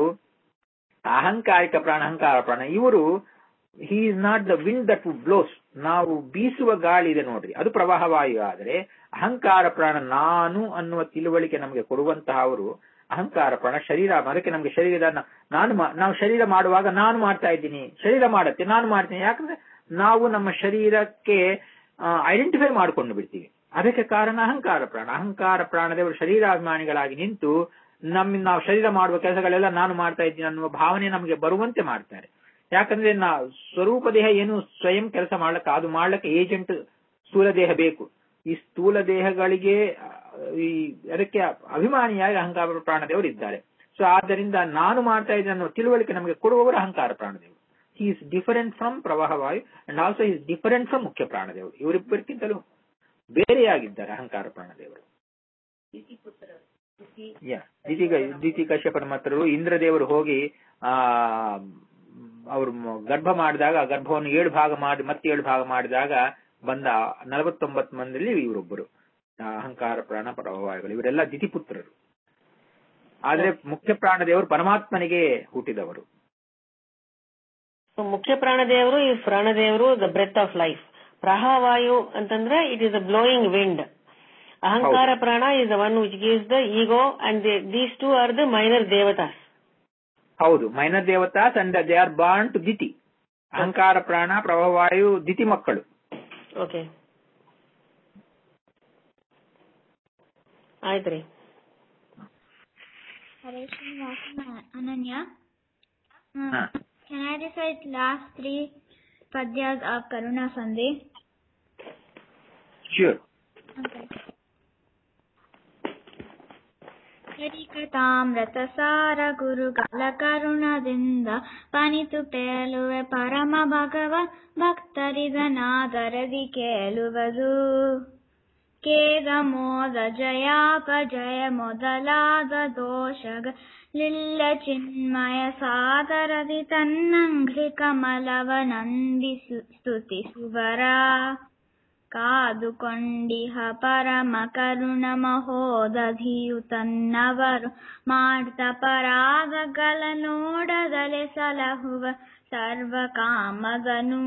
ಅಹಂಕಾರಿಕ ಪ್ರಾಣ, ಅಹಂಕಾರ ಪ್ರಾಣ ಇವರು, he is not the wind that would blows. ನಾವು ಬೀಸುವ ಗಾಳಿ ಇದೆ ನೋಡ್ರಿ, ಅದು ಪ್ರವಾಹವಾಯು. ಆದರೆ ಅಹಂಕಾರ ಪ್ರಾಣ ನಾನು ಅನ್ನುವ ತಿಳುವಳಿಕೆ ನಮಗೆ ಕೊಡುವಂತಹ ಅವರು ಅಹಂಕಾರ ಪ್ರಾಣ. ಶರೀರ, ಅದಕ್ಕೆ ನಮಗೆ ಶರೀರದ ನಾನು ನಾವು ಶರೀರ ಮಾಡುವಾಗ ನಾನು ಮಾಡ್ತಾ ಇದ್ದೀನಿ, ಶರೀರ ಮಾಡತ್ತೆ ನಾನು ಮಾಡ್ತೀನಿ. ಯಾಕಂದ್ರೆ ನಾವು ನಮ್ಮ ಶರೀರಕ್ಕೆ ಐಡೆಂಟಿಫೈ ಮಾಡಿಕೊಂಡು ಬಿಡ್ತೀವಿ. ಅದಕ್ಕೆ ಕಾರಣ ಅಹಂಕಾರ ಪ್ರಾಣ. ಅಹಂಕಾರ ಪ್ರಾಣದೇವರು ಶರೀರಾಭಿಮಾನಿಗಳಾಗಿ ನಿಂತು ನಮ್ಮ ನಾವು ಶರೀರ ಮಾಡುವ ಕೆಲಸಗಳೆಲ್ಲ ನಾನು ಮಾಡ್ತಾ ಇದ್ದೀನಿ ಅನ್ನುವ ಭಾವನೆ ನಮಗೆ ಬರುವಂತೆ ಮಾಡ್ತಾರೆ. ಯಾಕಂದ್ರೆ ನಾ ಸ್ವರೂಪ ದೇಹ ಏನು ಸ್ವಯಂ ಕೆಲಸ ಮಾಡ್ಲಿಕ್ಕೆ, ಅದು ಮಾಡ್ಲಿಕ್ಕೆ ಏಜೆಂಟ್ ಸ್ಥೂಲ ದೇಹ ಬೇಕು. ಈ ಸ್ಥೂಲ ದೇಹಗಳಿಗೆ ಈ ಅದಕ್ಕೆ ಅಭಿಮಾನಿಯಾಗಿ ಅಹಂಕಾರ ಪ್ರಾಣದೇವರು ಇದ್ದಾರೆ. ಸೊ ಆದ್ದರಿಂದ ನಾನು ಮಾಡ್ತಾ ಇದ್ದೀನಿ ಅನ್ನೋ ತಿಳುವಳಿಕೆ ನಮಗೆ ಕೊಡುವವರು ಅಹಂಕಾರ ಪ್ರಾಣದೇವರು. He is different from Pravahavayu and also is different from Mukhya ಪ್ರಾಣದೇವರು. ಇವರಿಬ್ಬರಿಗಿಂತಲೂ ಬೇರೆಯಾಗಿದ್ದಾರೆ ಅಹಂಕಾರ ಪ್ರಾಣದೇವರು. ದಿತಿ ಕಶ್ಯಪನ ಮಾತ್ರರು ಇಂದ್ರದೇವರು ಹೋಗಿ ಆ ಅವರು ಗರ್ಭ ಮಾಡಿದಾಗ, ಗರ್ಭವನ್ನು ಏಳು ಭಾಗ ಮಾಡಿ ಮತ್ತೆ ಏಳು ಭಾಗ ಮಾಡಿದಾಗ ಬಂದ ನಲವತ್ತೊಂಬತ್ತು ಮಂದಿಯಲ್ಲಿ ಇವರೊಬ್ಬರು ಅಹಂಕಾರ ಪ್ರಾಣ ಪ್ರವಾಹವಾಯುಗಳು. ಇವರೆಲ್ಲ ದಿತಿಪುತ್ರರು. ಆದ್ರೆ ಮುಖ್ಯ ಪ್ರಾಣದೇವರು ಪರಮಾತ್ಮನಿಗೆ ಹುಟ್ಟಿದವರು. ಮುಖ್ಯ ಪ್ರಾಣದೇವರು ಈ ಪ್ರಾಣದೇವರು the breath of life. Pranavayu ಅಂತಂದ್ರೆ it is the blowing wind. Ahankara Prana is the one which gives the ego and these two are the minor ದೇವತಾಸ್. ಹೌದು, ಮೈನರ್ ದೇವತಾಸ್ and they are born to Diti. Ahankara Prana ಪ್ರಭವಾಯು Diti ಮಕ್ಕಳು. ಓಕೆ, ಆಯ್ತ್ರಿ. Hare Srinivasa Ananya. Uh, can I recite last three padyas of Karuna Sandhi? Sure. Okay. Harikathamrita ಸಾರ ಗುರುಗಳ ಕರುಣದಿಂದ ಪನಿತು ಪೇಲುವೆ ಪರಮ ಭಗವ ಭಕ್ತರಿದನಾದರದಿ ಕೇಳುವುದು. ಖೇದ ಮೋದ ಜಯಾಪಜಯ ಮೊದಲಾದ ದೋಷಗಳಿಲ್ಲ ಚಿನ್ಮಯ ಸಾದರದಿ ತನ್ನಂಘ್ರಿ ಕಮಲವ ನಂದಿಸು ಸ್ತುತಿಸುವರ. ಕಾದುಕೊಂಡಿಹ ಪರಮ ಕರುಣ ಮಹೋದಧಿಯು ತನ್ನವರು ಮಾಡ್ತ ಪರಾಗಗಳ ನೋಡದಲೆ ಸಲಹುವ ಸರ್ವ ಕಾಮಗನು.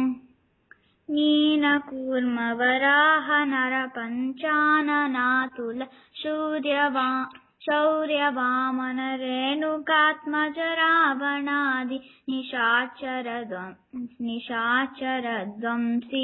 ನೀನ ಕೂರ್ಮವರಾಹ ನರ ಪಂಚಾನನಾತುಲ ಶೌರ್ಯವಾ ಶೌರ್ಯವಾಮನ ರೇಣುಕಾತ್ಮಜ ರಾವಣಾದಿ ನಿಶಾಚರ ನಿಶಾಚರಧ್ವಂಸಿ.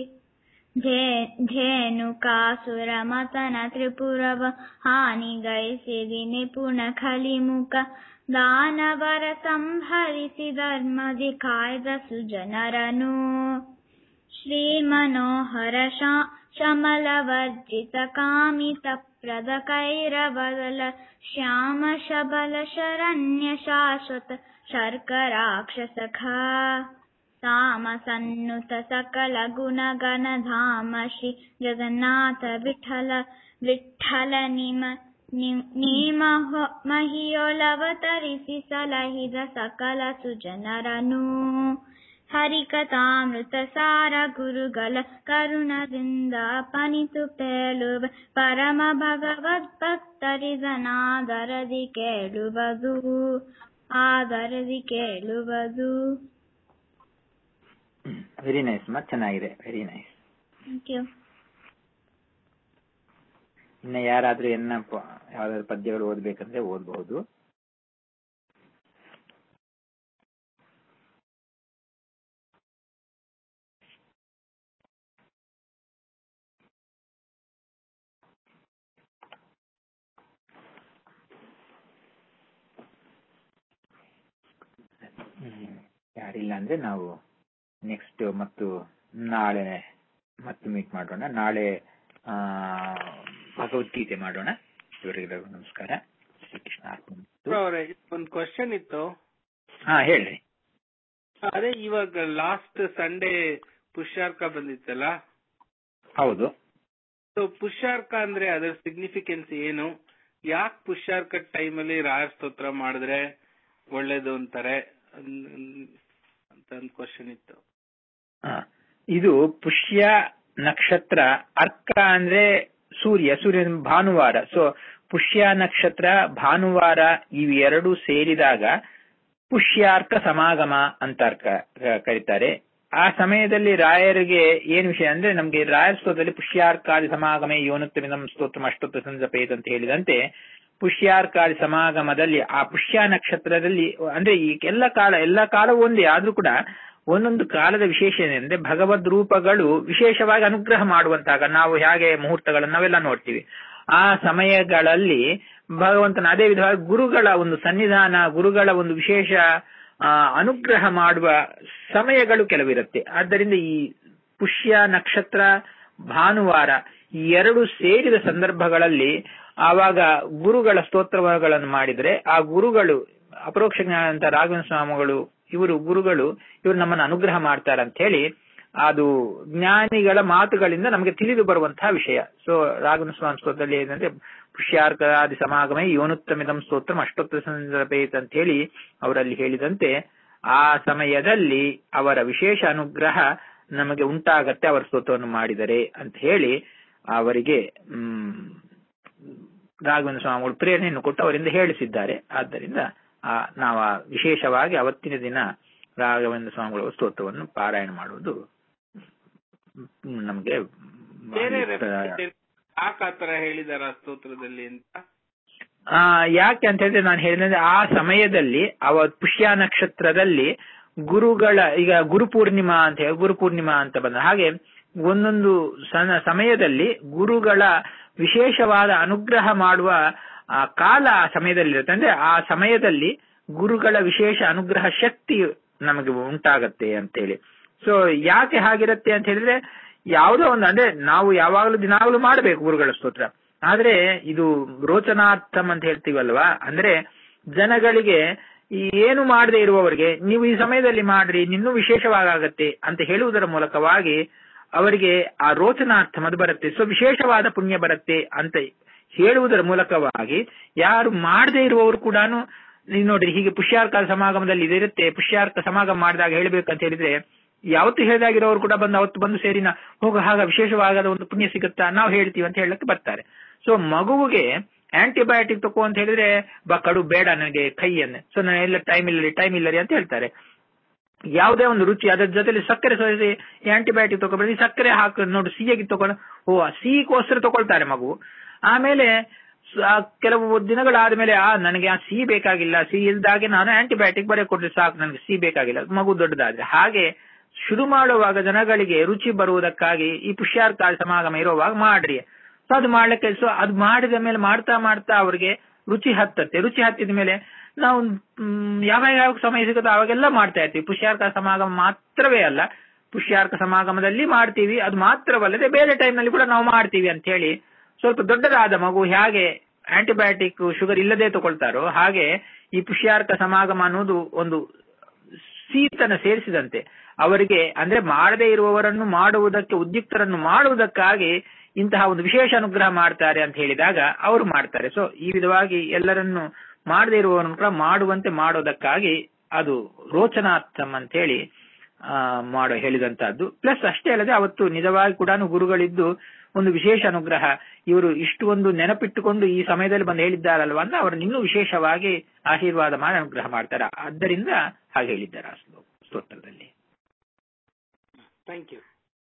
ಧೇನುಕಾಸುರ ಮತನ ತ್ರಿಪುರವ ಹಾನಿಗೈಸಿದಿ ನಿಪುಣ ಕಲಿಮುಖ ದಾನವರ ಸಂಹರಿಸಿ ಧರ್ಮದಿ ಕಾಯ್ದ ಸುಜನರನು. ಶ್ರೀ ಮನೋಹರ ಶಮಲ ವರ್ಜಿತ ಕಾಮಿತ ಪ್ರದ ಕೈರವದಲ ಶ್ಯಾಮ ಶಬಲ ಶರಣ್ಯ ಶಾಶ್ವತ ಶರ್ಕರಾಕ್ಷಸಖ. ತಾಮಸನ್ನುತ ಸಕಲ ಗುಣಗಣ ಧಾಮ ಶ್ರೀ ಜಗನ್ನಾಥ ವಿಠಲ ವಿಠಲ ನಿಮ ನೀಮ ಮಹಿಯೊಳವತರಿಸಿ ಸಲಹಿದ ಸಕಲ ಸುಜನರನು. ಹರಿಕಥಾಮೃತ ಸಾರ ಗುರುಗಳ ಕರುಣದಿಂದ ಪನಿತು ಪೇಲುವ ಪರಮ ಭಗವದ್ಭಕ್ತರಿದನಾದರದಿ ಕೇಳುವುದು ಆದರದಿ ಕೇಳುವುದು. ವೆರಿ ನೈಸ್ ಮತ್ ಚೆನ್ನಾಗಿದೆ, ವೆರಿ ನೈಸ್. Thank you. ಇನ್ನ ಯಾರಾದ್ರೂ ಎನ್ನ ಯಾವ್ದಾದ್ರು ಪದ್ಯಗಳು ಓದ್ಬೇಕಂದ್ರೆ ಓದಬಹುದು. ಯಾರಿಲ್ಲ ಅಂದ್ರೆ ನಾವು ನೆಕ್ಸ್ಟ್ ಮತ್ತು ನಾಳೆ ಮತ್ತೆ ಮೀಟ್ ಮಾಡೋಣ. ನಾಳೆ ಆ ಭಗವದ್ಗೀತೆ ಮಾಡೋಣ. ಇವರಿಗೆಲ್ಲರಿಗೂ ನಮಸ್ಕಾರ. ಶ್ರೀಕೃಷ್ಣ ಅರ್ಪಣ. ಒಂದು ಕ್ವಶನ್ ಇತ್ತು. ಹಾ ಹೇಳ್ರಿ. ಅದೇ ಇವಾಗ ಲಾಸ್ಟ್ ಸಂಡೇ ಪುಷ್ಯಾರ್ಕ ಬಂದಿತ್ತಲ್ಲ? ಹೌದು. ಸೊ ಪುಷ್ಯಾರ್ಕ ಅಂದ್ರೆ ಅದರ ಸಿಗ್ನಿಫಿಕೆನ್ಸ್ ಏನು? ಯಾಕೆ ಪುಷ್ಯಾರ್ಕ ಟೈಮಲ್ಲಿ ರಾಯರ ಸ್ತೋತ್ರ ಮಾಡಿದ್ರೆ ಒಳ್ಳೇದು ಅಂತಾರೆ ಅಂತ ಒಂದು ಕ್ವಶನ್ ಇತ್ತು. ಇದು ಪುಷ್ಯ ನಕ್ಷತ್ರ. ಅರ್ಕ ಅಂದ್ರೆ ಸೂರ್ಯ, ಸೂರ್ಯ ಭಾನುವಾರ. ಸೊ ಪುಷ್ಯ ನಕ್ಷತ್ರ ಭಾನುವಾರ ಇವೆರಡು ಸೇರಿದಾಗ ಪುಷ್ಯಾರ್ಕ ಸಮಾಗಮ ಅಂತ ಅರ್ಕ ಕರೀತಾರೆ. ಆ ಸಮಯದಲ್ಲಿ ರಾಯರಿಗೆ ಏನ್ ವಿಷಯ ಅಂದ್ರೆ, ನಮ್ಗೆ ರಾಯರ ಸ್ತೋತ್ರದಲ್ಲಿ ಪುಷ್ಯಾರ್ಕಾದಿ ಸಮಾಗಮೇ ಯೋನುತ್ತಮಿದಂ ಸ್ತೋತ್ರಂ ಅಷ್ಟೋತ್ತರ ಸಂಜಪೇತ್ ಅಂತ ಹೇಳಿದಂತೆ, ಪುಷ್ಯಾರ್ಕಾದಿ ಸಮಾಗಮದಲ್ಲಿ ಆ ಪುಷ್ಯ ನಕ್ಷತ್ರದಲ್ಲಿ ಅಂದ್ರೆ ಈ ಎಲ್ಲ ಕಾಲ ಎಲ್ಲ ಕಾಲವೂ ಒಂದೇ ಆದ್ರೂ ಕೂಡ ಒಂದೊಂದು ಕಾಲದ ವಿಶೇಷ ಏನೆಂದ್ರೆ ಭಗವದ್ ರೂಪಗಳು ವಿಶೇಷವಾಗಿ ಅನುಗ್ರಹ ಮಾಡುವಂತಾಗ ನಾವು ಹೇಗೆ ಮುಹೂರ್ತಗಳನ್ನು ನಾವೆಲ್ಲ ನೋಡ್ತೀವಿ. ಆ ಸಮಯಗಳಲ್ಲಿ ಭಗವಂತನ ಅದೇ ವಿಧವಾಗಿ ಗುರುಗಳ ಒಂದು ಸನ್ನಿಧಾನ, ಗುರುಗಳ ಒಂದು ವಿಶೇಷ ಅನುಗ್ರಹ ಮಾಡುವ ಸಮಯಗಳು ಕೆಲವಿರುತ್ತೆ. ಆದ್ದರಿಂದ ಈ ಪುಷ್ಯ ನಕ್ಷತ್ರ ಭಾನುವಾರ ಈ ಎರಡು ಸೇರಿದ ಸಂದರ್ಭಗಳಲ್ಲಿ ಆವಾಗ ಗುರುಗಳ ಸ್ತೋತ್ರಗಳನ್ನು ಮಾಡಿದ್ರೆ ಆ ಗುರುಗಳು ಅಪರೋಕ್ಷ ಜ್ಞಾನ ಅಂತ ರಾಘವೇಂದ್ರ ಸ್ವಾಮಿಗಳು ಇವರು ಗುರುಗಳು ಇವರು ನಮ್ಮನ್ನು ಅನುಗ್ರಹ ಮಾಡ್ತಾರಂತ ಹೇಳಿ ಅದು ಜ್ಞಾನಿಗಳ ಮಾತುಗಳಿಂದ ನಮಗೆ ತಿಳಿದು ಬರುವಂತಹ ವಿಷಯ. ಸೊ ರಾಘವೇಂದ್ರ ಸ್ವಾಮಿ ಸ್ತೋತ್ರದಲ್ಲಿ ಏನಂದ್ರೆ ಪುಷ್ಯಾರ್ಕಾದಿ ಸಮಾಗಮೇ ಯೋನುತ್ತಮಿದಂ ಸ್ತೋತ್ರಂ ಅಷ್ಟೋತ್ತರ ಸಂಜಪೇತ್ ಅಂತ ಹೇಳಿ ಅವರಲ್ಲಿ ಹೇಳಿದಂತೆ ಆ ಸಮಯದಲ್ಲಿ ಅವರ ವಿಶೇಷ ಅನುಗ್ರಹ ನಮಗೆ ಉಂಟಾಗತ್ತೆ ಅವರ ಸ್ತೋತ್ರವನ್ನು ಮಾಡಿದರೆ ಅಂತ ಹೇಳಿ ಅವರಿಗೆ ಹ್ಮ್ ರಾಘವೇಂದ್ರ ಸ್ವಾಮಿಗಳು ಪ್ರೇರಣೆಯನ್ನು ಕೊಟ್ಟು ಅವರಿಂದ ಹೇಳಿಸಿದ್ದಾರೆ. ಆದ್ದರಿಂದ ಆ ನಾವು ವಿಶೇಷವಾಗಿ ಅವತ್ತಿನ ದಿನ ರಾಘವೇಂದ್ರ ಸ್ವಾಮಿಗಳ ಸ್ತೋತ್ರವನ್ನು ಪಾರಾಯಣ ಮಾಡುವುದು ನಮ್ಗೆ ಆತರ ಹೇಳಿದಾರ ಸ್ತೋತ್ರದಲ್ಲಿ ಅಂತ. ಆ ಯಾಕೆ ಅಂತ ಹೇಳಿದ್ರೆ ನಾನು ಹೇಳಿದ್ರೆ ಆ ಸಮಯದಲ್ಲಿ ಅವ ಪುಷ್ಯ ನಕ್ಷತ್ರದಲ್ಲಿ ಗುರುಗಳ ಈಗ ಗುರುಪೂರ್ಣಿಮಾ ಅಂತ ಹೇಳಿ ಗುರುಪೂರ್ಣಿಮಾ ಅಂತ ಬಂದ ಹಾಗೆ ಒಂದೊಂದು ಸಣ್ಣ ಸಮಯದಲ್ಲಿ ಗುರುಗಳ ವಿಶೇಷವಾದ ಅನುಗ್ರಹ ಮಾಡುವ ಆ ಕಾಲ ಆ ಸಮಯದಲ್ಲಿ ಇರುತ್ತೆ. ಅಂದ್ರೆ ಆ ಸಮಯದಲ್ಲಿ ಗುರುಗಳ ವಿಶೇಷ ಅನುಗ್ರಹ ಶಕ್ತಿ ನಮಗೆ ಉಂಟಾಗತ್ತೆ ಅಂತೇಳಿ. ಸೊ ಯಾಕೆ ಹಾಗಿರುತ್ತೆ ಅಂತ ಹೇಳಿದ್ರೆ ಯಾವುದೋ ಒಂದು ಅಂದ್ರೆ ನಾವು ಯಾವಾಗಲೂ ದಿನಾಗಲೂ ಮಾಡಬೇಕು ಗುರುಗಳ ಸ್ತೋತ್ರ. ಆದ್ರೆ ಇದು ರೋಚನಾರ್ಥಂ ಅಂತ ಹೇಳ್ತೀವಲ್ವಾ, ಅಂದ್ರೆ ಜನಗಳಿಗೆ ಏನು ಮಾಡದೆ ಇರುವವರಿಗೆ ನೀವು ಈ ಸಮಯದಲ್ಲಿ ಮಾಡ್ರಿ ಇನ್ನೂ ವಿಶೇಷವಾಗತ್ತೆ ಅಂತ ಹೇಳುವುದರ ಮೂಲಕವಾಗಿ ಅವರಿಗೆ ಆ ರೋಚನಾರ್ಥಂ ಅದು ಬರುತ್ತೆ. ಸೊ ವಿಶೇಷವಾದ ಪುಣ್ಯ ಬರುತ್ತೆ ಅಂತ ಹೇಳುವುದರ ಮೂಲಕವಾಗಿ ಯಾರು ಮಾಡದೇ ಇರುವವರು ಕೂಡ ನೀವು ನೋಡ್ರಿ ಹೀಗೆ ಪುಷ್ಯಾರ್ಕ ಸಮಾಗಮದಲ್ಲಿ ಇದಿರುತ್ತೆ. ಪುಷ್ಯಾರ್ಕ ಸಮಾಗಮ ಮಾಡಿದಾಗ ಹೇಳ್ಬೇಕಂತ ಹೇಳಿದ್ರೆ ಯಾವತ್ತು ಹೇಳಿದಾಗಿರೋರು ಕೂಡ ಬಂದು ಅವತ್ತು ಬಂದು ಸೇರಿನ ಹೋಗ ಹಾಗ ವಿಶೇಷವಾದ ಒಂದು ಪುಣ್ಯ ಸಿಗುತ್ತಾ ನಾವು ಹೇಳ್ತೀವಿ ಅಂತ ಹೇಳಕ್ಕೆ ಬರ್ತಾರೆ. ಸೊ ಮಗುವಿಗೆ ಆಂಟಿಬಯೋಟಿಕ್ ತಗೋ ಅಂತ ಹೇಳಿದ್ರೆ ಬಾ ಕಡು ಬೇಡ ನನಗೆ ಕೈಯನ್ನೇ, ಸೊ ನಾನು ಎಲ್ಲ ಟೈಮ್ ಇಲ್ಲ ಟೈಮ್ ಇಲ್ಲ ಅಂತ ಹೇಳ್ತಾರೆ. ಯಾವುದೇ ಒಂದು ರುಚಿ ಅದರ ಜೊತೆಲಿ ಸಕ್ಕರೆ ಸೋಸಿ ಆಂಟಿಬಯೋಟಿಕ್ ತಗೊಳ್ಬೇಡಿ, ಸಕ್ಕರೆ ಹಾಕಿ ನೋಡಿ ಸಿಹಿಯಾಗಿ ತಗೊಂಡು ಓ ಸಿಹಿಗೋಸ್ಕರ ತಗೊಳ್ತಾರೆ ಮಗು. ಆಮೇಲೆ ಕೆಲವು ದಿನಗಳಾದ್ಮೇಲೆ ಆ ನನಗೆ ಆ ಸಿಹಿ ಬೇಕಾಗಿಲ್ಲ, ಸಿಹಿ ಇಲ್ದಾಗೆ ನಾನು ಆಂಟಿಬಯೋಟಿಕ್ ಬರೀ ಕೊಡ್ರಿ ಸಾಕು, ನನಗೆ ಸಿಹಿ ಬೇಕಾಗಿಲ್ಲ, ಮಗು ದೊಡ್ಡದಾದ್ರೆ. ಹಾಗೆ ಶುರು ಮಾಡುವಾಗ ಜನಗಳಿಗೆ ರುಚಿ ಬರುವುದಕ್ಕಾಗಿ ಈ ಪುಷ್ಯಾರ್ಕ ಸಮಾಗಮ ಇರುವಾಗ ಮಾಡ್ರಿ. ಸೊ ಅದು ಮಾಡ್ಲಿಕ್ಕೆ ಸೊ ಅದು ಮಾಡಿದ ಮೇಲೆ ಮಾಡ್ತಾ ಮಾಡ್ತಾ ಅವ್ರಿಗೆ ರುಚಿ ಹತ್ತತ್ತೆ. ರುಚಿ ಹತ್ತಿದ ಮೇಲೆ ನಾವು ಯಾವಾಗ ಯಾವಾಗ ಸಮಯ ಸಿಗುತ್ತೋ ಅವಾಗೆಲ್ಲ ಮಾಡ್ತಾ ಇರ್ತೀವಿ. ಪುಷ್ಯಾರ್ಕ ಸಮಾಗಮ ಮಾತ್ರವೇ ಅಲ್ಲ, ಪುಷ್ಯಾರ್ಕ ಸಮಾಗಮದಲ್ಲಿ ಮಾಡ್ತೀವಿ, ಅದು ಮಾತ್ರವಲ್ಲದೆ ಬೇರೆ ಟೈಮ್ ನಲ್ಲಿ ಕೂಡ ನಾವು ಮಾಡ್ತೀವಿ ಅಂತ ಹೇಳಿ ಸ್ವಲ್ಪ ದೊಡ್ಡದಾದ ಮಗು ಹೇಗೆ ಆಂಟಿಬಯೋಟಿಕ್ ಶುಗರ್ ಇಲ್ಲದೆ ತಗೊಳ್ತಾರೋ ಹಾಗೆ ಈ ಪುಷ್ಯಾರ್ಕ ಸಮಾಗಮ ಅನ್ನೋದು ಒಂದು ಶೀತನ ಸೇರಿಸಿದಂತೆ ಅವರಿಗೆ ಅಂದ್ರೆ ಮಾಡದೇ ಇರುವವರನ್ನು ಮಾಡುವುದಕ್ಕೆ ಉದ್ಯುಕ್ತರನ್ನು ಮಾಡುವುದಕ್ಕಾಗಿ ಇಂತಹ ಒಂದು ವಿಶೇಷ ಅನುಗ್ರಹ ಮಾಡ್ತಾರೆ ಅಂತ ಹೇಳಿದಾಗ ಅವರು ಮಾಡ್ತಾರೆ. ಸೊ ಈ ವಿಧವಾಗಿ ಎಲ್ಲರನ್ನು ಮಾಡದೇ ಇರುವವರನ್ನು ಕೂಡ ಮಾಡುವಂತೆ ಮಾಡೋದಕ್ಕಾಗಿ ಅದು ರೋಚನಾರ್ಥಂ ಅಂತ ಹೇಳಿ ಆ ಮಾಡೋ ಹೇಳಿದಂತಹದ್ದು. ಪ್ಲಸ್ ಅಷ್ಟೇ ಅಲ್ಲದೆ ಅವತ್ತು ನಿಜವಾಗಿ ಕೂಡ ಗುರುಗಳಿದ್ದು ಒಂದು ವಿಶೇಷ ಅನುಗ್ರಹ ಇವರು ಇಷ್ಟು ಒಂದು ನೆನಪಿಟ್ಟುಕೊಂಡು ಈ ಸಮಯದಲ್ಲಿ ಬಂದು ಹೇಳಿದ್ದಾರಲ್ವ ಅಂದ್ರೆ ಅವರನ್ನು ಇನ್ನೂ ವಿಶೇಷವಾಗಿ ಆಶೀರ್ವಾದ ಮಾಡಿ ಅನುಗ್ರಹ ಮಾಡ್ತಾರೆ. ಆದ್ದರಿಂದ ಹಾಗೆ ಹೇಳಿದ್ದಾರೆ ಆ ಸ್ತೋತ್ರದಲ್ಲಿ. Thank you.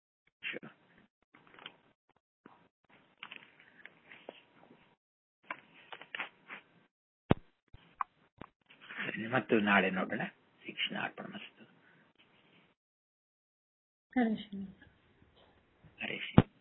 ಮತ್ತು ನಾಳೆ ನೋಡೋಣ. ಶಿಕ್ಷಣ ಅರ್ಪಣಮಸ್ತು. ಹರೇ ಶ್ರೀ. ಹರೇ ಶ್ರೀ.